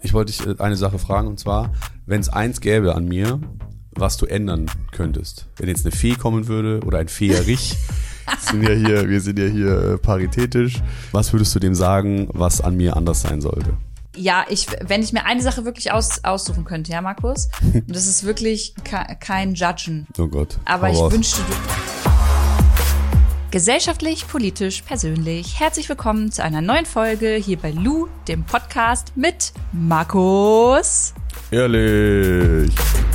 Ich wollte dich eine Sache fragen, und zwar, wenn es eins gäbe an mir, was du ändern könntest. Wenn jetzt eine Fee kommen würde oder ein Feerich, wir sind ja hier paritätisch. Was würdest du dem sagen, was an mir anders sein sollte? Ja, wenn ich mir eine Sache wirklich aussuchen könnte, ja, Markus? Und das ist wirklich kein Judgen. Oh Gott. Aber ich wünschte, gesellschaftlich, politisch, persönlich. Herzlich willkommen zu einer neuen Folge hier bei Lou, dem Podcast mit Markus. Ehrlich.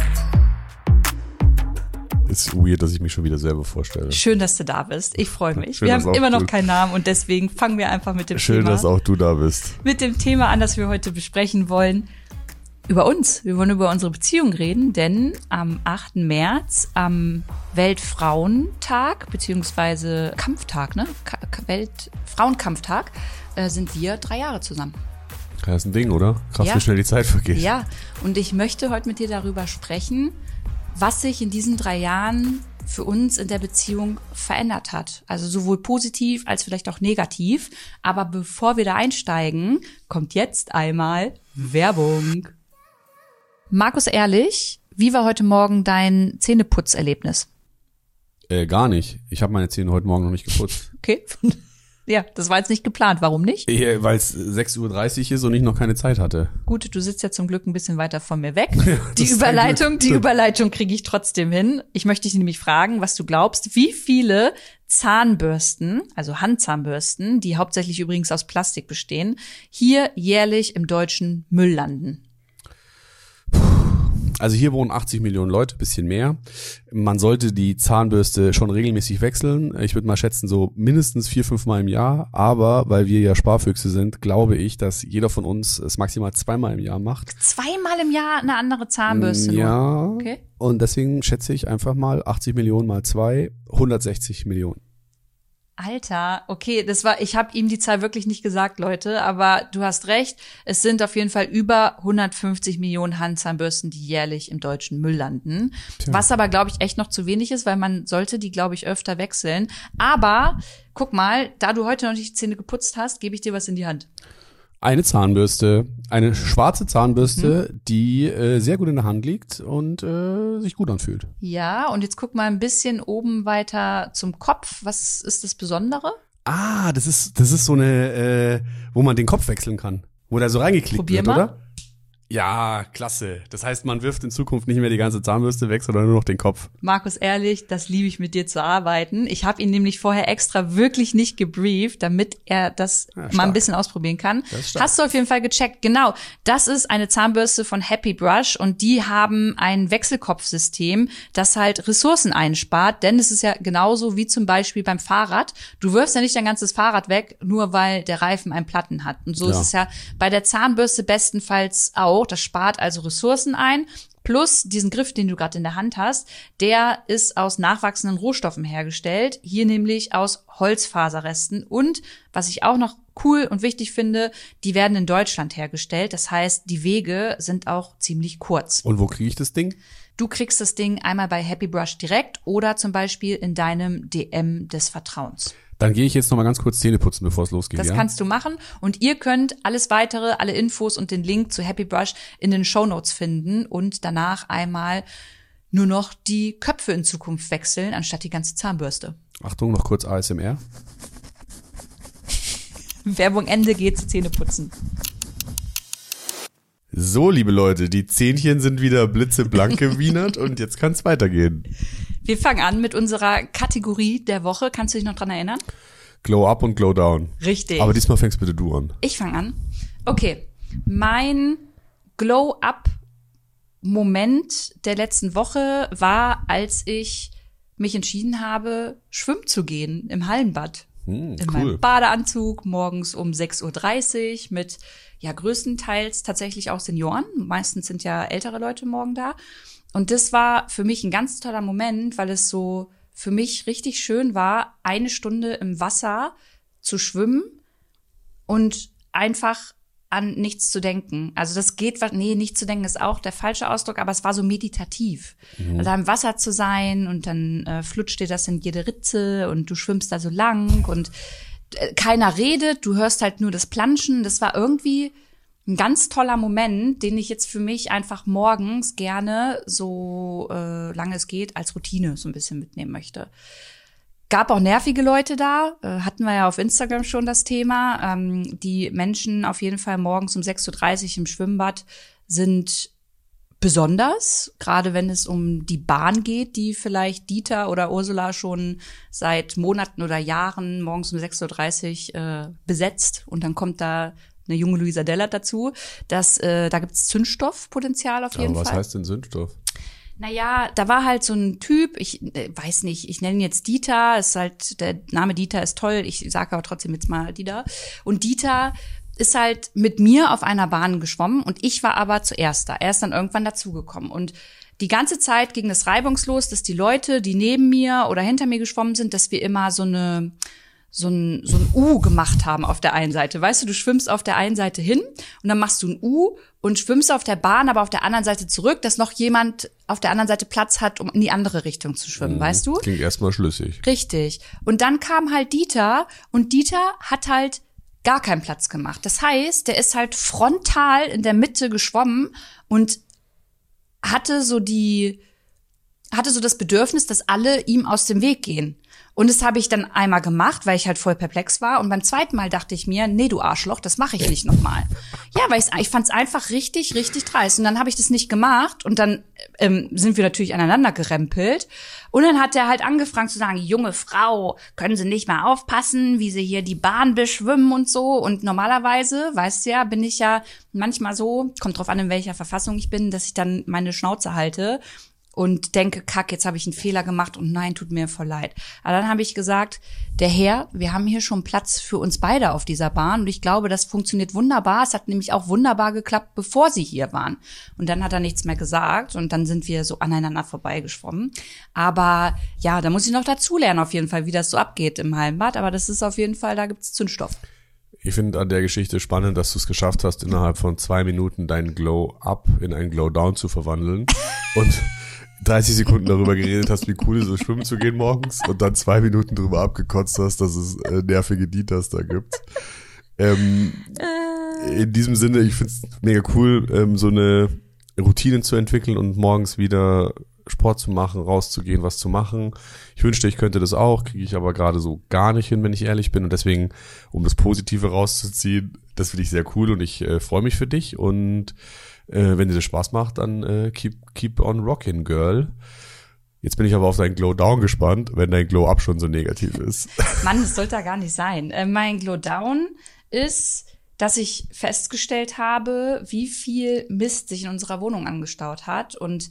Ist weird, dass ich mich schon wieder selber vorstelle. Schön, dass du da bist. Ich freue mich. Schön, wir haben immer noch keinen Namen und deswegen fangen wir einfach mit dem Thema. Schön, dass auch du da bist. Mit dem Thema an, das wir heute besprechen wollen. Über uns. Wir wollen über unsere Beziehung reden, denn am 8. März, am Weltfrauentag, beziehungsweise Kampftag, ne? Weltfrauenkampftag, sind wir 3 Jahre zusammen. Das ist ein Ding, oder? Krass, wie schnell die Zeit vergeht. Ja, und ich möchte heute mit dir darüber sprechen, was sich in diesen 3 Jahren für uns in der Beziehung verändert hat. Also sowohl positiv als vielleicht auch negativ. Aber bevor wir da einsteigen, kommt jetzt einmal Werbung. Markus, ehrlich, wie war heute Morgen dein Zähneputzerlebnis? Gar nicht. Ich habe meine Zähne heute Morgen noch nicht geputzt. Okay. Ja, das war jetzt nicht geplant. Warum nicht? Weil es 6:30 Uhr ist und ich noch keine Zeit hatte. Gut, du sitzt ja zum Glück ein bisschen weiter von mir weg. Die Überleitung kriege ich trotzdem hin. Ich möchte dich nämlich fragen, was du glaubst, wie viele Zahnbürsten, also Handzahnbürsten, die hauptsächlich übrigens aus Plastik bestehen, hier jährlich im deutschen Müll landen. Also hier wohnen 80 Millionen Leute, bisschen mehr. Man sollte die Zahnbürste schon regelmäßig wechseln. Ich würde mal schätzen, so mindestens 4-5 Mal im Jahr. Aber weil wir ja Sparfüchse sind, glaube ich, dass jeder von uns es maximal 2-mal im Jahr macht. 2-mal im Jahr eine andere Zahnbürste? Ja. Okay. Und deswegen schätze ich einfach mal 80 Millionen mal 2, 160 Millionen. Alter, okay, ich habe ihm die Zahl wirklich nicht gesagt, Leute, aber du hast recht, es sind auf jeden Fall über 150 Millionen Handzahnbürsten, die jährlich im deutschen Müll landen. Tja. Was aber, glaube ich, echt noch zu wenig ist, weil man sollte die, glaube ich, öfter wechseln. Aber, guck mal, da du heute noch nicht die Zähne geputzt hast, gebe ich dir was in die Hand. Eine Zahnbürste, eine schwarze Zahnbürste, die sehr gut in der Hand liegt und sich gut anfühlt. Ja, und jetzt guck mal ein bisschen oben weiter zum Kopf. Was ist das Besondere? Ah, das ist so eine, wo man den Kopf wechseln kann. Wo der so reingeklickt wird, oder? Ja, klasse. Das heißt, man wirft in Zukunft nicht mehr die ganze Zahnbürste weg, sondern nur noch den Kopf. Markus, ehrlich, das liebe ich, mit dir zu arbeiten. Ich habe ihn nämlich vorher extra wirklich nicht gebrieft, damit er das mal ein bisschen ausprobieren kann. Hast du auf jeden Fall gecheckt. Genau, das ist eine Zahnbürste von Happy Brush und die haben ein Wechselkopfsystem, das halt Ressourcen einspart, denn es ist ja genauso wie zum Beispiel beim Fahrrad. Du wirfst ja nicht dein ganzes Fahrrad weg, nur weil der Reifen einen Platten hat. Und so ist es ja bei der Zahnbürste bestenfalls auch. Das spart also Ressourcen ein. Plus diesen Griff, den du gerade in der Hand hast, der ist aus nachwachsenden Rohstoffen hergestellt. Hier nämlich aus Holzfaserresten. Und was ich auch noch cool und wichtig finde, die werden in Deutschland hergestellt. Das heißt, die Wege sind auch ziemlich kurz. Und wo kriege ich das Ding? Du kriegst das Ding einmal bei Happy Brush direkt oder zum Beispiel in deinem DM des Vertrauens. Dann gehe ich jetzt noch mal ganz kurz Zähne putzen, bevor es losgeht. Das kannst du machen. Und ihr könnt alles weitere, alle Infos und den Link zu Happy Brush in den Shownotes finden und danach einmal nur noch die Köpfe in Zukunft wechseln, anstatt die ganze Zahnbürste. Achtung, noch kurz ASMR. Werbung Ende, geht's Zähne putzen. So, liebe Leute, die Zähnchen sind wieder blitzeblank gewienert und jetzt kann's weitergehen. Wir fangen an mit unserer Kategorie der Woche. Kannst du dich noch dran erinnern? Glow up und Glow down. Richtig. Aber diesmal fängst bitte du an. Ich fange an. Okay, mein Glow up Moment der letzten Woche war, als ich mich entschieden habe, schwimmen zu gehen im Hallenbad. In meinem Badeanzug, morgens um 6:30 Uhr mit, ja, größtenteils tatsächlich auch Senioren. Meistens sind ja ältere Leute morgen da. Und das war für mich ein ganz toller Moment, weil es so für mich richtig schön war, 1 Stunde im Wasser zu schwimmen und einfach an nichts zu denken. Also das geht, nicht zu denken ist auch der falsche Ausdruck, aber es war so meditativ. Also im Wasser zu sein und dann flutscht dir das in jede Ritze und du schwimmst da so lang und keiner redet, du hörst halt nur das Planschen. Das war irgendwie ein ganz toller Moment, den ich jetzt für mich einfach morgens gerne, so lange es geht, als Routine so ein bisschen mitnehmen möchte. Gab auch nervige Leute da, hatten wir ja auf Instagram schon das Thema. Die Menschen auf jeden Fall morgens um 6:30 Uhr im Schwimmbad sind besonders, gerade wenn es um die Bahn geht, die vielleicht Dieter oder Ursula schon seit Monaten oder Jahren morgens um 6:30 Uhr besetzt. Und dann kommt da eine junge Luisa Dellert dazu. Da gibt's Zündstoffpotenzial auf jeden Fall. Aber was heißt denn Zündstoff? Naja, da war halt so ein Typ, ich weiß nicht, ich nenne ihn jetzt Dieter, ist halt, der Name Dieter ist toll, ich sage aber trotzdem jetzt mal Dieter. Und Dieter ist halt mit mir auf einer Bahn geschwommen und ich war aber zuerst da. Er ist dann irgendwann dazugekommen. Und die ganze Zeit ging es reibungslos, dass die Leute, die neben mir oder hinter mir geschwommen sind, dass wir immer so ein U gemacht haben auf der einen Seite. Weißt du, du schwimmst auf der einen Seite hin und dann machst du ein U und schwimmst auf der Bahn, aber auf der anderen Seite zurück, dass noch jemand auf der anderen Seite Platz hat, um in die andere Richtung zu schwimmen, weißt du? Klingt erstmal schlüssig. Richtig. Und dann kam halt Dieter und Dieter hat halt gar keinen Platz gemacht. Das heißt, der ist halt frontal in der Mitte geschwommen und hatte so das Bedürfnis, dass alle ihm aus dem Weg gehen. Und das habe ich dann einmal gemacht, weil ich halt voll perplex war. Und beim zweiten Mal dachte ich mir, nee, du Arschloch, das mache ich nicht nochmal. Ja, weil ich fand es einfach richtig, richtig dreist. Und dann habe ich das nicht gemacht. Und dann sind wir natürlich aneinander gerempelt. Und dann hat er halt angefangen zu sagen, junge Frau, können Sie nicht mal aufpassen, wie Sie hier die Bahn beschwimmen und so. Und normalerweise, weißt du ja, bin ich ja manchmal so, kommt drauf an, in welcher Verfassung ich bin, dass ich dann meine Schnauze halte und denke, kack, jetzt habe ich einen Fehler gemacht und nein, tut mir voll leid. Aber dann habe ich gesagt, der Herr, wir haben hier schon Platz für uns beide auf dieser Bahn und ich glaube, das funktioniert wunderbar. Es hat nämlich auch wunderbar geklappt, bevor Sie hier waren. Und dann hat er nichts mehr gesagt und dann sind wir so aneinander vorbeigeschwommen. Aber ja, da muss ich noch dazulernen auf jeden Fall, wie das so abgeht im Hallenbad. Aber das ist auf jeden Fall, da gibt's Zündstoff. Ich finde an der Geschichte spannend, dass du es geschafft hast, innerhalb von 2 Minuten deinen Glow-Up in einen Glow-Down zu verwandeln und 30 Sekunden darüber geredet hast, wie cool es ist, schwimmen zu gehen morgens und dann 2 Minuten darüber abgekotzt hast, dass es nervige Dieters da gibt. In diesem Sinne, ich find's mega cool, so eine Routine zu entwickeln und morgens wieder Sport zu machen, rauszugehen, was zu machen. Ich wünschte, ich könnte das auch, kriege ich aber gerade so gar nicht hin, wenn ich ehrlich bin. Und deswegen, um das Positive rauszuziehen, das finde ich sehr cool und ich freue mich für dich. Und wenn dir das Spaß macht, dann keep on rocking, girl. Jetzt bin ich aber auf dein Glow Down gespannt, wenn dein Glow Up schon so negativ ist. Mann, das sollte da gar nicht sein. Mein Glow Down ist, dass ich festgestellt habe, wie viel Mist sich in unserer Wohnung angestaut hat. Und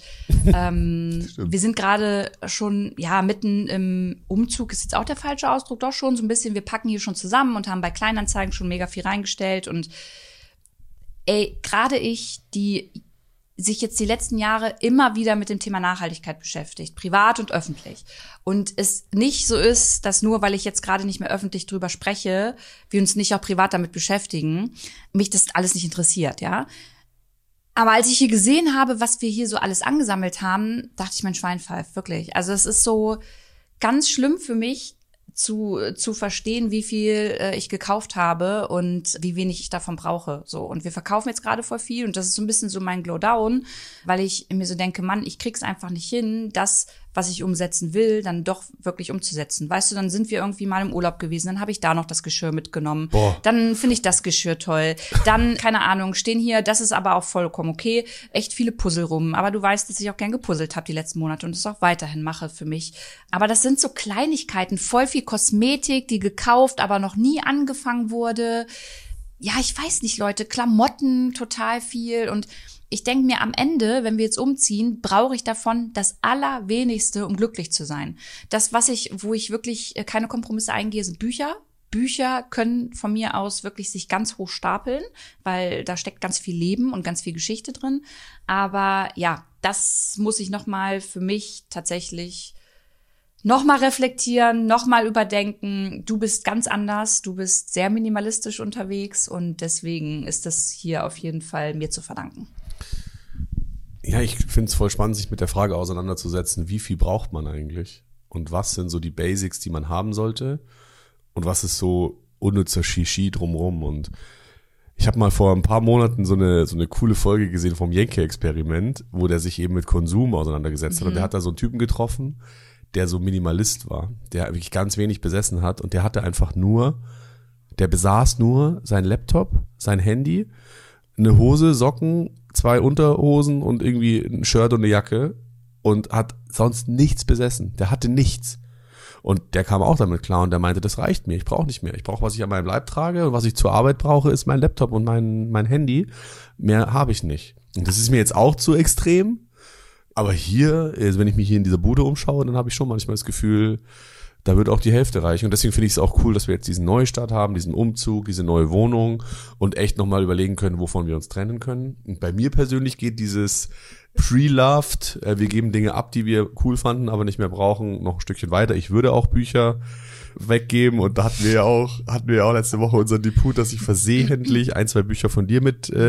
wir sind gerade schon, ja, mitten im Umzug, ist jetzt auch der falsche Ausdruck, doch schon so ein bisschen, wir packen hier schon zusammen und haben bei Kleinanzeigen schon mega viel reingestellt. Und gerade ich, die sich jetzt die letzten Jahre immer wieder mit dem Thema Nachhaltigkeit beschäftigt, privat und öffentlich. Und es nicht so ist, dass nur, weil ich jetzt gerade nicht mehr öffentlich drüber spreche, wir uns nicht auch privat damit beschäftigen, mich das alles nicht interessiert, ja. Aber als ich hier gesehen habe, was wir hier so alles angesammelt haben, dachte ich, mein Schwein pfeift, wirklich. Also es ist so ganz schlimm für mich, zu verstehen, wie viel ich gekauft habe und wie wenig ich davon brauche. So. Und wir verkaufen jetzt gerade voll viel und das ist so ein bisschen so mein Glow Down, weil ich mir so denke, Mann, ich krieg's einfach nicht hin, das, was ich umsetzen will, dann doch wirklich umzusetzen. Weißt du, dann sind wir irgendwie mal im Urlaub gewesen, dann habe ich da noch das Geschirr mitgenommen. Boah. Dann finde ich das Geschirr toll. Dann, keine Ahnung, stehen hier, das ist aber auch vollkommen okay, echt viele Puzzle rum. Aber du weißt, dass ich auch gern gepuzzelt habe die letzten Monate und das auch weiterhin mache für mich. Aber das sind so Kleinigkeiten, voll viel Kosmetik, die gekauft, aber noch nie angefangen wurde. Ja, ich weiß nicht, Leute, Klamotten, total viel und ich denke mir am Ende, wenn wir jetzt umziehen, brauche ich davon das Allerwenigste, um glücklich zu sein. Das, wo ich wirklich keine Kompromisse eingehe, sind Bücher. Bücher können von mir aus wirklich sich ganz hoch stapeln, weil da steckt ganz viel Leben und ganz viel Geschichte drin. Aber ja, das muss ich nochmal für mich tatsächlich nochmal reflektieren, nochmal überdenken. Du bist ganz anders, du bist sehr minimalistisch unterwegs und deswegen ist das hier auf jeden Fall mir zu verdanken. Ja, ich finde es voll spannend, sich mit der Frage auseinanderzusetzen, wie viel braucht man eigentlich? Und was sind so die Basics, die man haben sollte? Und was ist so unnützer Shishi drumrum? Und Ich habe mal vor ein paar Monaten so eine coole Folge gesehen vom Jenke-Experiment, wo der sich eben mit Konsum auseinandergesetzt hat. Und der hat da so einen Typen getroffen, der so Minimalist war, der wirklich ganz wenig besessen hat. Und der besaß nur sein Laptop, sein Handy, eine Hose, Socken, 2 Unterhosen und irgendwie ein Shirt und eine Jacke und hat sonst nichts besessen. Der hatte nichts. Und der kam auch damit klar und der meinte, das reicht mir, ich brauche nicht mehr. Ich brauche, was ich an meinem Leib trage und was ich zur Arbeit brauche, ist mein Laptop und mein Handy. Mehr habe ich nicht. Und das ist mir jetzt auch zu extrem. Aber hier, wenn ich mich hier in dieser Bude umschaue, dann habe ich schon manchmal das Gefühl, da wird auch die Hälfte reichen. Und deswegen finde ich es auch cool, dass wir jetzt diesen Neustart haben, diesen Umzug, diese neue Wohnung und echt nochmal überlegen können, wovon wir uns trennen können. Und bei mir persönlich geht dieses Pre-Loved, wir geben Dinge ab, die wir cool fanden, aber nicht mehr brauchen, noch ein Stückchen weiter. Ich würde auch Bücher weggeben und da hatten wir ja auch letzte Woche unseren Debut, dass ich versehentlich 1, 2 Bücher von dir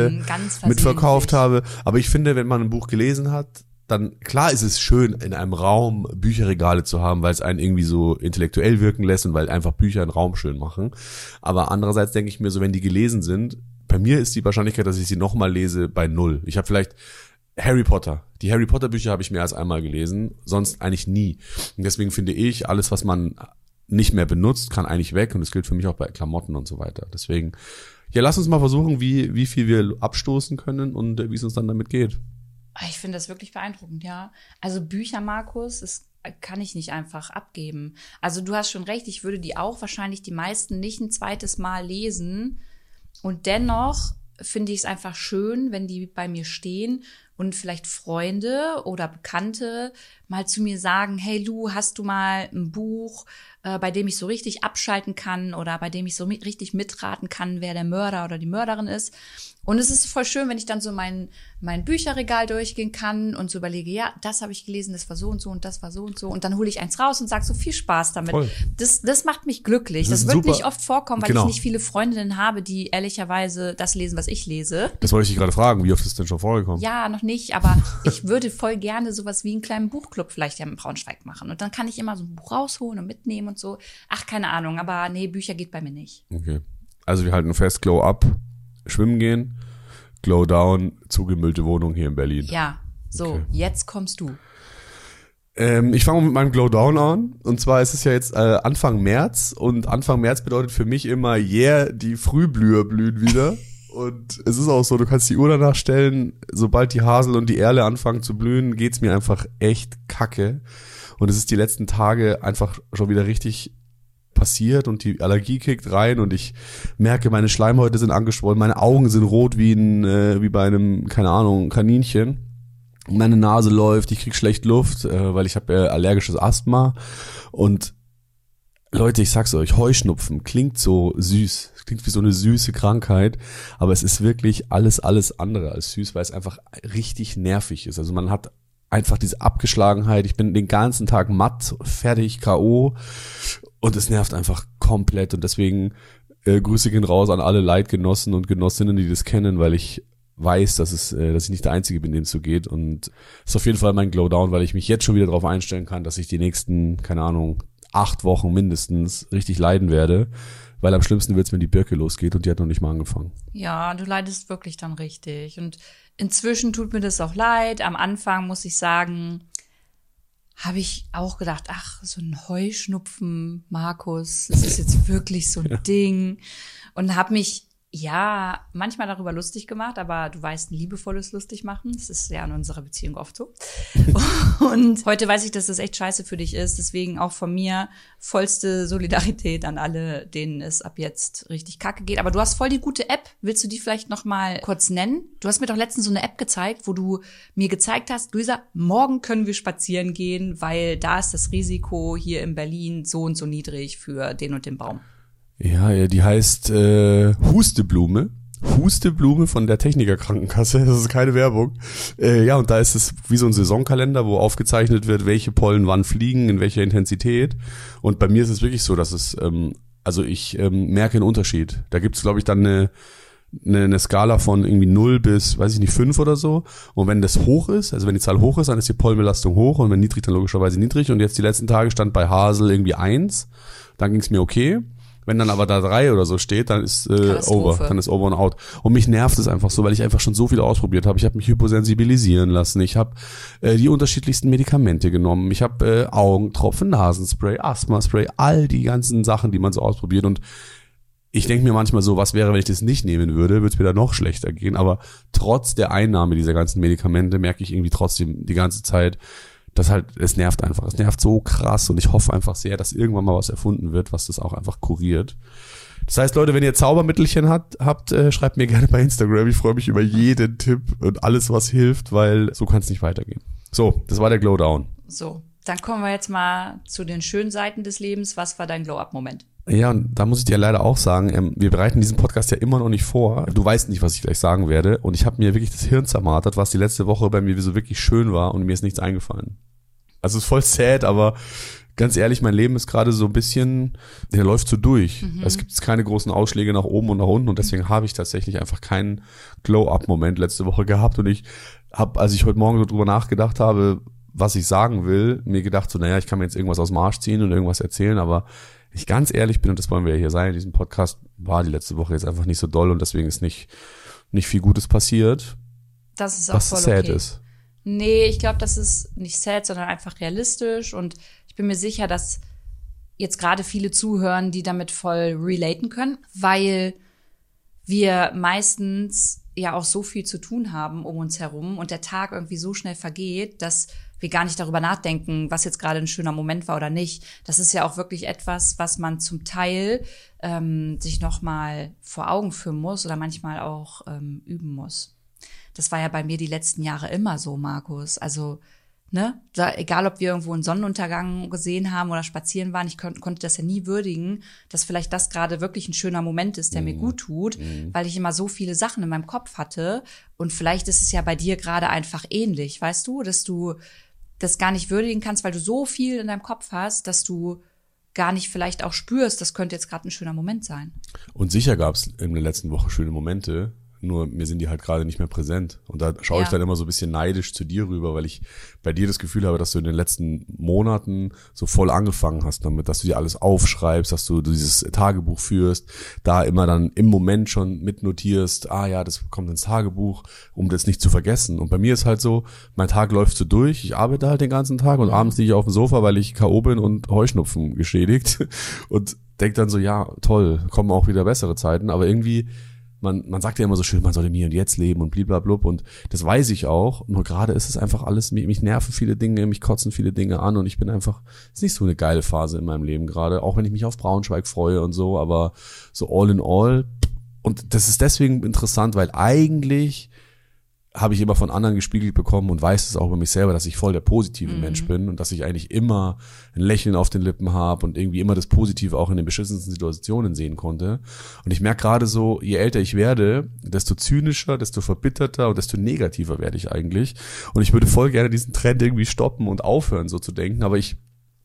mitverkauft habe. Aber ich finde, wenn man ein Buch gelesen hat, dann, klar ist es schön, in einem Raum Bücherregale zu haben, weil es einen irgendwie so intellektuell wirken lässt und weil einfach Bücher einen Raum schön machen. Aber andererseits denke ich mir so, wenn die gelesen sind, bei mir ist die Wahrscheinlichkeit, dass ich sie nochmal lese, bei 0. Ich habe vielleicht Harry Potter. Die Harry Potter Bücher habe ich mehr als einmal gelesen, sonst eigentlich nie. Und deswegen finde ich, alles, was man nicht mehr benutzt, kann eigentlich weg und das gilt für mich auch bei Klamotten und so weiter. Deswegen, ja, lass uns mal versuchen, wie viel wir abstoßen können und wie es uns dann damit geht. Ich finde das wirklich beeindruckend, ja. Also Bücher, Markus, das kann ich nicht einfach abgeben. Also du hast schon recht, ich würde die auch wahrscheinlich die meisten nicht ein zweites Mal lesen. Und dennoch finde ich es einfach schön, wenn die bei mir stehen und vielleicht Freunde oder Bekannte mal zu mir sagen, hey Lu, hast du mal ein Buch, bei dem ich so richtig abschalten kann oder bei dem ich so richtig mitraten kann, wer der Mörder oder die Mörderin ist. Und es ist voll schön, wenn ich dann so mein Bücherregal durchgehen kann und so überlege, ja, das habe ich gelesen, das war so und so und das war so und so. Und dann hole ich eins raus und sage so, viel Spaß damit. Voll. Das macht mich glücklich. Das wird nicht oft vorkommen, weil ich nicht viele Freundinnen habe, die ehrlicherweise das lesen, was ich lese. Das wollte ich dich gerade fragen, wie oft ist denn schon vorgekommen? Ja, noch nicht, aber ich würde voll gerne sowas wie einen kleinen Buchclub vielleicht ja in Braunschweig machen. Und dann kann ich immer so ein Buch rausholen und mitnehmen und so. Ach, keine Ahnung, aber nee, Bücher geht bei mir nicht. Okay. Also wir halten fest, Glow Up, schwimmen gehen, Glow Down, zugemüllte Wohnung hier in Berlin. Ja, so, okay. Jetzt kommst du. Ich fange mit meinem Glow Down an. Und zwar ist es ja jetzt Anfang März. Und Anfang März bedeutet für mich immer, die Frühblüher blühen wieder. Und es ist auch so, du kannst die Uhr danach stellen, sobald die Hasel und die Erle anfangen zu blühen, geht's mir einfach echt kacke. Und es ist die letzten Tage einfach schon wieder richtig passiert und die Allergie kickt rein und ich merke, meine Schleimhäute sind angeschwollen, meine Augen sind rot wie bei einem, keine Ahnung, Kaninchen. Meine Nase läuft, ich krieg schlecht Luft, weil ich habe allergisches Asthma. Und Leute, ich sag's euch, Heuschnupfen klingt so süß, klingt wie so eine süße Krankheit, aber es ist wirklich alles andere als süß, weil es einfach richtig nervig ist. Also man hat einfach diese Abgeschlagenheit, ich bin den ganzen Tag matt, fertig, K.O. und es nervt einfach komplett und deswegen Grüße gehen raus an alle Leidgenossen und Genossinnen, die das kennen, weil ich weiß, dass ich nicht der Einzige bin, dem es so geht und es ist auf jeden Fall mein Glow Down, weil ich mich jetzt schon wieder darauf einstellen kann, dass ich die nächsten, keine Ahnung, 8 Wochen mindestens richtig leiden werde, weil am schlimmsten wird's, wenn die Birke losgeht und die hat noch nicht mal angefangen. Ja, du leidest wirklich dann richtig und inzwischen tut mir das auch leid. Am Anfang, muss ich sagen, habe ich auch gedacht, ach, so ein Heuschnupfen, Markus, das ist jetzt wirklich so ein Ding. Und habe mich, ja, manchmal darüber lustig gemacht, aber du weißt, ein liebevolles lustig machen. Das ist ja in unserer Beziehung oft so. Und heute weiß ich, dass das echt scheiße für dich ist. Deswegen auch von mir vollste Solidarität an alle, denen es ab jetzt richtig kacke geht. Aber du hast voll die gute App. Willst du die vielleicht noch mal kurz nennen? Du hast mir doch letztens so eine App gezeigt, wo du mir gezeigt hast, Luisa, morgen können wir spazieren gehen, weil da ist das Risiko hier in Berlin so und so niedrig für den und den Baum. Ja, die heißt Husteblume. Husteblume von der Techniker Krankenkasse. Das ist keine Werbung. Ja, und da ist es wie so ein Saisonkalender, wo aufgezeichnet wird, welche Pollen wann fliegen, in welcher Intensität. Und bei mir ist es wirklich so, dass es, ich merke einen Unterschied. Da gibt's, glaube ich, dann eine Skala von irgendwie 0 bis, 5 oder so. Und wenn das hoch ist, also wenn die Zahl hoch ist, dann ist die Pollenbelastung hoch und wenn niedrig, dann logischerweise niedrig. Und jetzt die letzten Tage stand bei Hasel irgendwie 1. Dann ging's mir okay. Wenn dann aber da 3 oder so steht, dann ist over. Dann ist over and out. Und mich nervt es einfach so, weil ich einfach schon so viel ausprobiert habe. Ich habe mich hyposensibilisieren lassen. Ich habe die unterschiedlichsten Medikamente genommen. Ich habe Augentropfen, Nasenspray, Asthmaspray, all die ganzen Sachen, die man so ausprobiert. Und ich denke mir manchmal so, was wäre, wenn ich das nicht nehmen würde, würde es mir da noch schlechter gehen. Aber trotz der Einnahme dieser ganzen Medikamente merke ich irgendwie trotzdem die ganze Zeit, dass halt, es nervt einfach. Es nervt so krass und ich hoffe einfach sehr, dass irgendwann mal was erfunden wird, was das auch einfach kuriert. Das heißt, Leute, wenn ihr Zaubermittelchen habt, schreibt mir gerne bei Instagram. Ich freue mich über jeden Tipp und alles, was hilft, weil so kann es nicht weitergehen. So, das war der Glow-Down. So, dann kommen wir jetzt mal zu den schönen Seiten des Lebens. Was war dein Glow-Up-Moment? Ja, und da muss ich dir leider auch sagen, wir bereiten diesen Podcast ja immer noch nicht vor. Du weißt nicht, was ich gleich sagen werde. Und ich habe mir wirklich das Hirn zermartert, was die letzte Woche bei mir so wirklich schön war und mir ist nichts eingefallen. Also es ist voll sad, aber ganz ehrlich, mein Leben ist gerade so ein bisschen, der läuft so durch. Es gibt keine großen Ausschläge nach oben und nach unten und deswegen habe ich tatsächlich einfach keinen Glow-Up-Moment letzte Woche gehabt und ich habe, als ich heute Morgen so drüber nachgedacht habe, was ich sagen will, mir gedacht so, naja, ich kann mir jetzt irgendwas aus dem Arsch ziehen und irgendwas erzählen, aber wenn ich ganz ehrlich bin, und das wollen wir ja hier sein in diesem Podcast, war die letzte Woche jetzt einfach nicht so doll und deswegen ist nicht viel Gutes passiert. Das ist auch voll okay. Was sad ist. Nee, ich glaube, das ist nicht sad, sondern einfach realistisch und ich bin mir sicher, dass jetzt gerade viele zuhören, die damit voll relaten können, weil wir meistens ja auch so viel zu tun haben um uns herum und der Tag irgendwie so schnell vergeht, dass wir gar nicht darüber nachdenken, was jetzt gerade ein schöner Moment war oder nicht. Das ist ja auch wirklich etwas, was man zum Teil sich nochmal vor Augen führen muss oder manchmal auch üben muss. Das war ja bei mir die letzten Jahre immer so, Markus. Also, ne, egal ob wir irgendwo einen Sonnenuntergang gesehen haben oder spazieren waren, ich konnte das ja nie würdigen, dass vielleicht das gerade wirklich ein schöner Moment ist, der mir gut tut, weil ich immer so viele Sachen in meinem Kopf hatte. Und vielleicht ist es ja bei dir gerade einfach ähnlich, weißt du, dass du das gar nicht würdigen kannst, weil du so viel in deinem Kopf hast, dass du gar nicht vielleicht auch spürst, das könnte jetzt gerade ein schöner Moment sein. Und sicher gab es in der letzten Woche schöne Momente, nur mir sind die halt gerade nicht mehr präsent. Und da schaue ich dann immer so ein bisschen neidisch zu dir rüber, weil ich bei dir das Gefühl habe, dass du in den letzten Monaten so voll angefangen hast damit, dass du dir alles aufschreibst, dass du dieses Tagebuch führst, da immer dann im Moment schon mitnotierst, das kommt ins Tagebuch, um das nicht zu vergessen. Und bei mir ist halt so, mein Tag läuft so durch, ich arbeite halt den ganzen Tag und abends liege ich auf dem Sofa, weil ich K.O. bin und Heuschnupfen geschädigt und denk dann so, ja, toll, kommen auch wieder bessere Zeiten, aber irgendwie man sagt ja immer so schön, man soll im Hier und Jetzt leben und bliblablub und das weiß ich auch, nur gerade ist es einfach alles, mich nerven viele Dinge, mich kotzen viele Dinge an und ich bin einfach, ist nicht so eine geile Phase in meinem Leben gerade, auch wenn ich mich auf Braunschweig freue und so, aber so all in all und das ist deswegen interessant, weil eigentlich habe ich immer von anderen gespiegelt bekommen und weiß es auch über mich selber, dass ich voll der positive Mensch bin und dass ich eigentlich immer ein Lächeln auf den Lippen habe und irgendwie immer das Positive auch in den beschissensten Situationen sehen konnte. Und ich merke gerade so, je älter ich werde, desto zynischer, desto verbitterter und desto negativer werde ich eigentlich. Und ich würde voll gerne diesen Trend irgendwie stoppen und aufhören, so zu denken, aber ich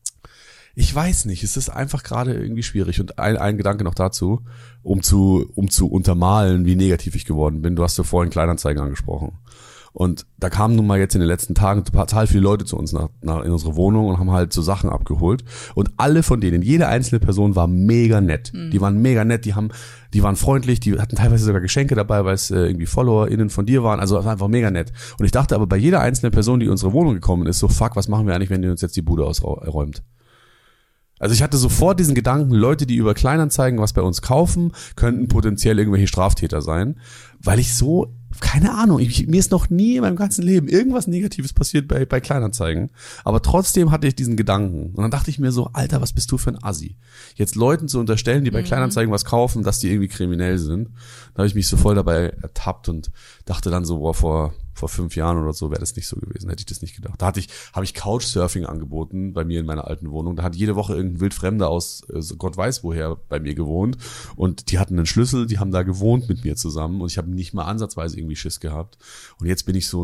weiß nicht, es ist einfach gerade irgendwie schwierig. Und ein Gedanke noch dazu, um zu untermalen, wie negativ ich geworden bin. Du hast ja vorhin Kleinanzeigen angesprochen. Und da kamen nun mal jetzt in den letzten Tagen total viele Leute zu uns in unsere Wohnung und haben halt so Sachen abgeholt. Und alle von denen, jede einzelne Person war mega nett. Die waren mega nett, die waren freundlich, die hatten teilweise sogar Geschenke dabei, weil es irgendwie FollowerInnen von dir waren. Also das war einfach mega nett. Und ich dachte aber bei jeder einzelnen Person, die in unsere Wohnung gekommen ist, so fuck, was machen wir eigentlich, wenn die uns jetzt die Bude ausräumt? Also ich hatte sofort diesen Gedanken, Leute, die über Kleinanzeigen was bei uns kaufen, könnten potenziell irgendwelche Straftäter sein, weil ich so, keine Ahnung, mir ist noch nie in meinem ganzen Leben irgendwas Negatives passiert bei Kleinanzeigen, aber trotzdem hatte ich diesen Gedanken und dann dachte ich mir so, Alter, was bist du für ein Assi? Jetzt Leuten zu unterstellen, die bei Kleinanzeigen was kaufen, dass die irgendwie kriminell sind, da habe ich mich so voll dabei ertappt und dachte dann so, boah, vor 5 Jahren oder so wäre das nicht so gewesen, hätte ich das nicht gedacht. Da habe ich Couchsurfing angeboten bei mir in meiner alten Wohnung. Da hat jede Woche irgendein Wildfremder aus Gott weiß woher bei mir gewohnt und die hatten einen Schlüssel, die haben da gewohnt mit mir zusammen und ich habe nicht mal ansatzweise irgendwie Schiss gehabt. Und jetzt bin ich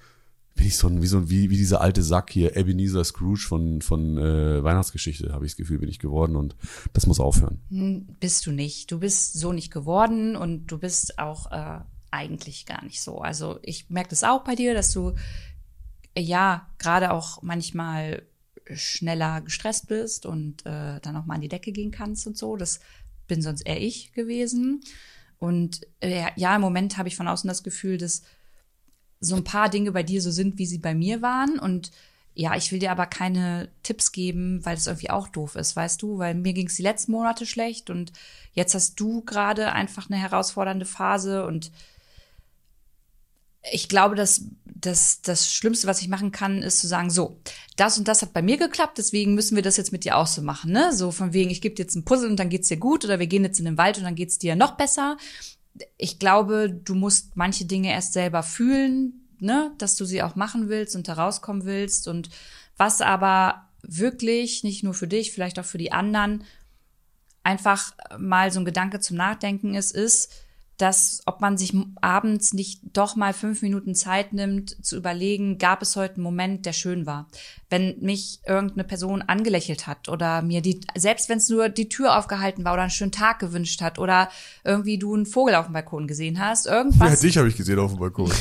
wie dieser alte Sack hier, Ebenezer Scrooge von Weihnachtsgeschichte, habe ich das Gefühl, bin ich geworden und das muss aufhören. Bist du nicht. Du bist so nicht geworden und du bist auch eigentlich gar nicht so. Also ich merke das auch bei dir, dass du gerade auch manchmal schneller gestresst bist und dann auch mal an die Decke gehen kannst und so. Das bin sonst eher ich gewesen. Und ja, im Moment habe ich von außen das Gefühl, dass so ein paar Dinge bei dir so sind, wie sie bei mir waren. Und ja, ich will dir aber keine Tipps geben, weil das irgendwie auch doof ist, weißt du? Weil mir ging es die letzten Monate schlecht und jetzt hast du gerade einfach eine herausfordernde Phase. Und ich glaube, dass das Schlimmste, was ich machen kann, ist zu sagen, so, das und das hat bei mir geklappt, deswegen müssen wir das jetzt mit dir auch so machen, ne? So von wegen, ich gebe dir jetzt ein Puzzle und dann geht's dir gut, oder wir gehen jetzt in den Wald und dann geht's dir noch besser. Ich glaube, du musst manche Dinge erst selber fühlen, ne, dass du sie auch machen willst und da rauskommen willst. Und was aber wirklich, nicht nur für dich, vielleicht auch für die anderen, einfach mal so ein Gedanke zum Nachdenken ist, dass, ob man sich abends nicht doch mal 5 Minuten Zeit nimmt, zu überlegen, gab es heute einen Moment, der schön war? Wenn mich irgendeine Person angelächelt hat oder mir selbst wenn es nur die Tür aufgehalten war oder einen schönen Tag gewünscht hat oder irgendwie du einen Vogel auf dem Balkon gesehen hast, irgendwas. Ja, dich habe ich gesehen auf dem Balkon.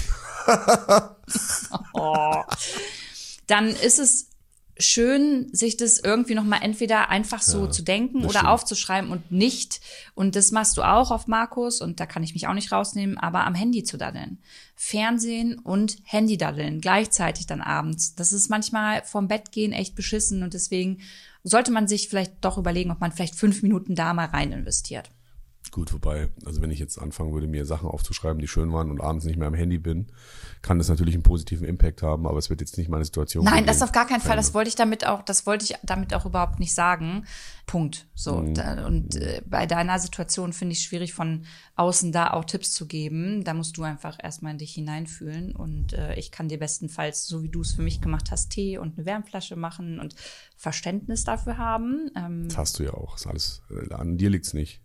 Oh. Dann ist es schön, sich das irgendwie noch mal entweder einfach so zu denken oder aufzuschreiben und nicht, und das machst du auch auf Markus, und da kann ich mich auch nicht rausnehmen, aber am Handy zu daddeln. Fernsehen und Handy daddeln, gleichzeitig dann abends. Das ist manchmal vorm Bett gehen echt beschissen, und deswegen sollte man sich vielleicht doch überlegen, ob man vielleicht 5 Minuten da mal rein investiert. Gut, wobei, also wenn ich jetzt anfangen würde, mir Sachen aufzuschreiben, die schön waren und abends nicht mehr am Handy bin, kann das natürlich einen positiven Impact haben, aber es wird jetzt nicht meine Situation. Nein, das auf gar keinen Fall. Das wollte ich damit auch überhaupt nicht sagen. Punkt. So. Und bei deiner Situation finde ich es schwierig, von außen da auch Tipps zu geben. Da musst du einfach erstmal in dich hineinfühlen, und ich kann dir bestenfalls, so wie du es für mich gemacht hast, Tee und eine Wärmflasche machen und Verständnis dafür haben. Das hast du ja auch. Ist alles, an dir liegt's nicht.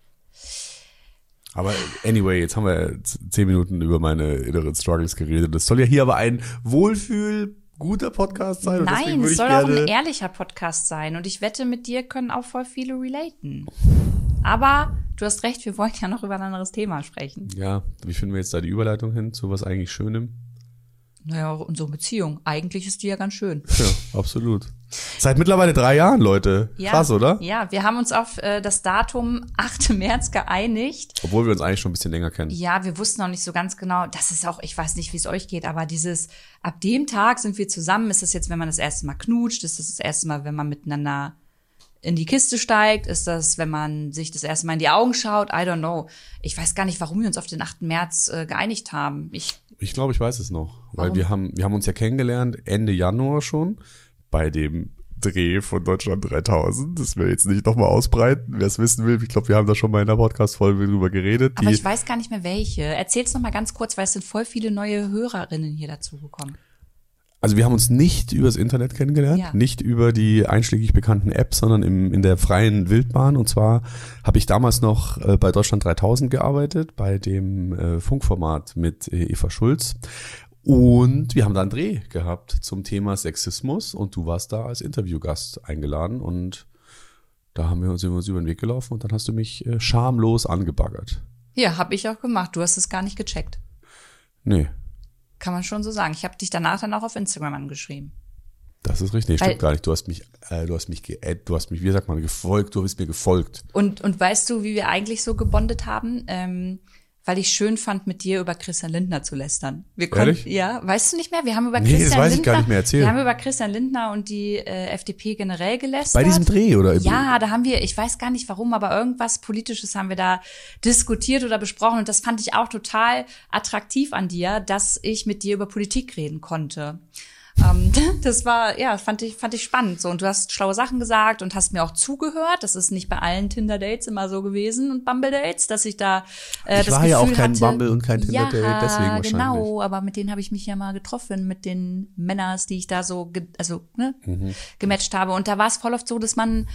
Aber anyway, jetzt haben wir 10 Minuten über meine inneren Struggles geredet. Das soll ja hier aber ein guter Podcast sein. Nein, es soll auch ein ehrlicher Podcast sein. Und ich wette, mit dir können auch voll viele relaten. Aber du hast recht, wir wollen ja noch über ein anderes Thema sprechen. Ja, wie finden wir jetzt da die Überleitung hin zu was eigentlich Schönem? Naja, unsere Beziehung. Eigentlich ist die ja ganz schön. Ja, absolut. Seit mittlerweile 3 Jahren, Leute. Ja, krass, oder? Ja, wir haben uns auf das Datum 8. März geeinigt. Obwohl wir uns eigentlich schon ein bisschen länger kennen. Ja, wir wussten noch nicht so ganz genau. Das ist auch, ich weiß nicht, wie es euch geht, aber ab dem Tag sind wir zusammen. Ist das jetzt, wenn man das erste Mal knutscht? Ist das erste Mal, wenn man miteinander in die Kiste steigt? Ist das, wenn man sich das erste Mal in die Augen schaut? I don't know. Ich weiß gar nicht, warum wir uns auf den 8. März geeinigt haben. Ich glaube, ich weiß es noch. Weil wir haben uns ja kennengelernt Ende Januar schon bei dem Dreh von Deutschland 3000. Das will ich jetzt nicht nochmal ausbreiten. Wer es wissen will, ich glaube, wir haben da schon mal in der Podcast-Folge drüber geredet. Aber ich weiß gar nicht mehr welche. Erzähl's noch mal ganz kurz, weil es sind voll viele neue Hörerinnen hier dazugekommen. Also wir haben uns nicht übers Internet kennengelernt, nicht über die einschlägig bekannten Apps, sondern in der freien Wildbahn. Und zwar habe ich damals noch bei Deutschland 3000 gearbeitet, bei dem Funkformat mit Eva Schulz. Und wir haben da einen Dreh gehabt zum Thema Sexismus, und du warst da als Interviewgast eingeladen, und da sind wir uns über den Weg gelaufen, und dann hast du mich schamlos angebaggert. Ja, habe ich auch gemacht. Du hast es gar nicht gecheckt. Nee. Kann man schon so sagen. Ich habe dich danach dann auch auf Instagram angeschrieben. Das ist richtig. Stimmt gar nicht. Du hast mich, wie sagt man, gefolgt. Du bist mir gefolgt. Und weißt du, wie wir eigentlich so gebondet haben? Weil ich schön fand, mit dir über Christian Lindner zu lästern. Ehrlich? Ja, weißt du nicht mehr? Wir haben über Christian Lindner. Das weiß ich gar nicht mehr, erzählt. Wir haben über Christian Lindner und die FDP generell gelästert. Bei diesem Dreh, oder? Ja, da haben wir, ich weiß gar nicht warum, aber irgendwas Politisches haben wir da diskutiert oder besprochen, und das fand ich auch total attraktiv an dir, dass ich mit dir über Politik reden konnte. Das war, ja, fand ich spannend so, und du hast schlaue Sachen gesagt und hast mir auch zugehört. Das ist nicht bei allen Tinder-Dates immer so gewesen und Bumble-Dates, dass ich da das Gefühl hatte. Ich war ja auch kein Bumble und kein Tinder-Date, deswegen wahrscheinlich. Ja, genau, aber mit denen habe ich mich ja mal getroffen, mit den Männers, die ich da so gematcht habe, und da war es voll oft so, dass man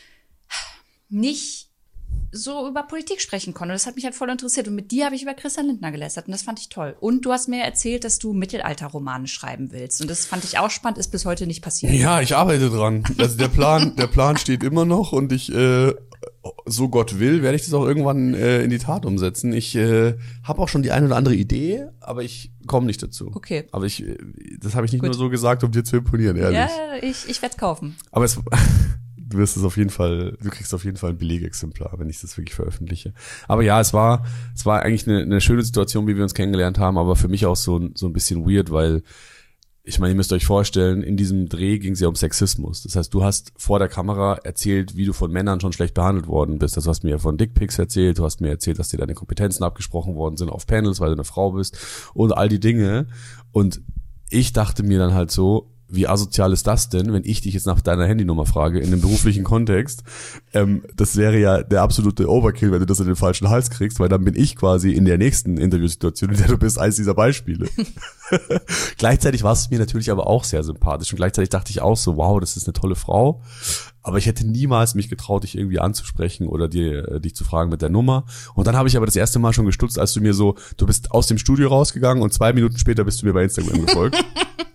nicht so über Politik sprechen konnte. Das hat mich halt voll interessiert. Und mit dir habe ich über Christian Lindner gelästert, und das fand ich toll. Und du hast mir erzählt, dass du Mittelalterromane schreiben willst. Und das fand ich auch spannend, ist bis heute nicht passiert. Ja, ich arbeite dran. Also der Plan steht immer noch, und ich, so Gott will, werde ich das auch irgendwann in die Tat umsetzen. Ich habe auch schon die eine oder andere Idee, aber ich komme nicht dazu. Okay. Aber das habe ich nicht nur so gesagt, um dir zu imponieren, ehrlich. Ja, ich werde es kaufen. Aber du kriegst auf jeden Fall ein Belegexemplar, wenn ich das wirklich veröffentliche. Aber ja, es war eigentlich eine schöne Situation, wie wir uns kennengelernt haben, aber für mich auch so ein bisschen weird, weil ich meine, ihr müsst euch vorstellen, in diesem Dreh ging es ja um Sexismus. Das heißt, du hast vor der Kamera erzählt, wie du von Männern schon schlecht behandelt worden bist. Also du hast mir von Dickpics erzählt, du hast mir erzählt, dass dir deine Kompetenzen abgesprochen worden sind auf Panels, weil du eine Frau bist und all die Dinge. Und ich dachte mir dann halt so, wie asozial ist das denn, wenn ich dich jetzt nach deiner Handynummer frage, in einem beruflichen Kontext? Das wäre ja der absolute Overkill, wenn du das in den falschen Hals kriegst, weil dann bin ich quasi in der nächsten Interviewsituation, in der du bist, eins dieser Beispiele. Gleichzeitig war es mir natürlich aber auch sehr sympathisch und gleichzeitig dachte ich auch so, wow, das ist eine tolle Frau. Aber ich hätte niemals mich getraut, dich irgendwie anzusprechen oder dich zu fragen mit der Nummer. Und dann habe ich aber das erste Mal schon gestutzt, als du mir so, du bist aus dem Studio rausgegangen und 2 Minuten später bist du mir bei Instagram gefolgt.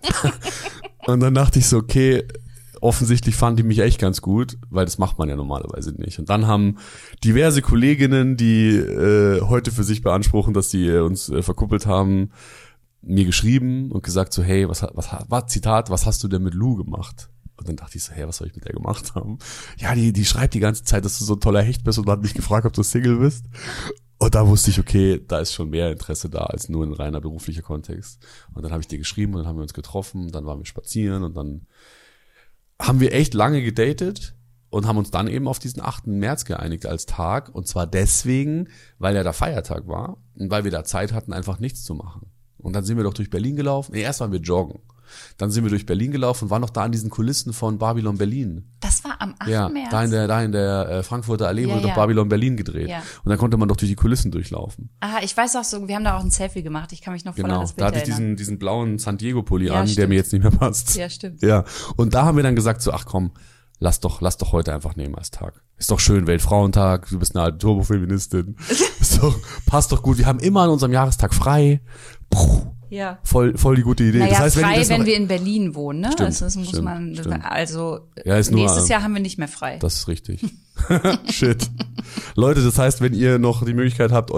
Und dann dachte ich so, okay, offensichtlich fand die mich echt ganz gut, weil das macht man ja normalerweise nicht. Und dann haben diverse Kolleginnen, die heute für sich beanspruchen, dass sie uns verkuppelt haben, mir geschrieben und gesagt so, hey, Zitat, was hast du denn mit Lou gemacht? Und dann dachte ich so, hey, was soll ich mit der gemacht haben? Ja, die schreibt die ganze Zeit, dass du so ein toller Hecht bist und hat mich gefragt, ob du Single bist. Und da wusste ich, okay, da ist schon mehr Interesse da als nur ein reiner beruflicher Kontext. Und dann habe ich dir geschrieben und dann haben wir uns getroffen, dann waren wir spazieren und dann haben wir echt lange gedatet und haben uns dann eben auf diesen 8. März geeinigt als Tag. Und zwar deswegen, weil ja der Feiertag war und weil wir da Zeit hatten, einfach nichts zu machen. Und dann sind wir doch durch Berlin gelaufen. Nee, erst waren wir joggen. Dann sind wir durch Berlin gelaufen und waren noch da an diesen Kulissen von Babylon Berlin. Das war am 8. März? Da in der Frankfurter Allee wurde doch Babylon Berlin gedreht. Ja. Und dann konnte man doch durch die Kulissen durchlaufen. Ah, ich weiß auch so, wir haben da auch ein Selfie gemacht. Ich kann mich noch voll an das Bild erinnern. Da hatte ich diesen blauen San Diego Pulli an, stimmt. Der mir jetzt nicht mehr passt. Ja, stimmt. Ja. Und da haben wir dann gesagt so, ach komm, lass doch heute einfach nehmen als Tag. Ist doch schön, Weltfrauentag, du bist eine alte Turbofeministin. Passt doch gut. Wir haben immer an unserem Jahrestag frei. Ja. Voll die gute Idee. Naja, das heißt, wenn wir in Berlin wohnen, ne? Stimmt, das muss stimmt, man, stimmt. also ja, nächstes Jahr haben wir nicht mehr frei. Das ist richtig. Shit. Leute, das heißt, wenn ihr noch die Möglichkeit habt,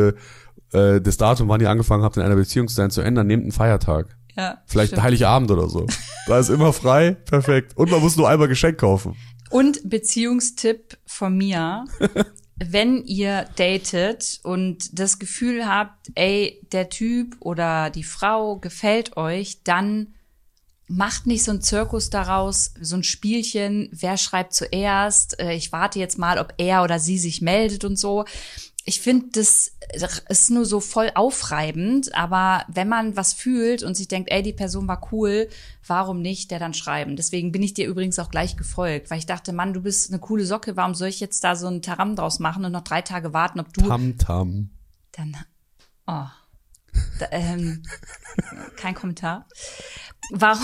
das Datum, wann ihr angefangen habt, in einer Beziehung zu sein, zu ändern, nehmt einen Feiertag. Ja. Vielleicht stimmt. Heiligabend oder so. Da ist immer frei, perfekt. Und man muss nur einmal Geschenk kaufen. Und Beziehungstipp von mir. Wenn ihr datet und das Gefühl habt, ey, der Typ oder die Frau gefällt euch, dann macht nicht so einen Zirkus daraus, so ein Spielchen, wer schreibt zuerst, ich warte jetzt mal, ob er oder sie sich meldet und so. Ich finde, das ist nur so voll aufreibend, aber wenn man was fühlt und sich denkt, ey, die Person war cool, warum nicht der dann schreiben? Deswegen bin ich dir übrigens auch gleich gefolgt, weil ich dachte, Mann, du bist eine coole Socke, warum soll ich jetzt da so einen Taram draus machen und noch 3 Tage warten, ob du... Tam. Dann, kein Kommentar. Warum...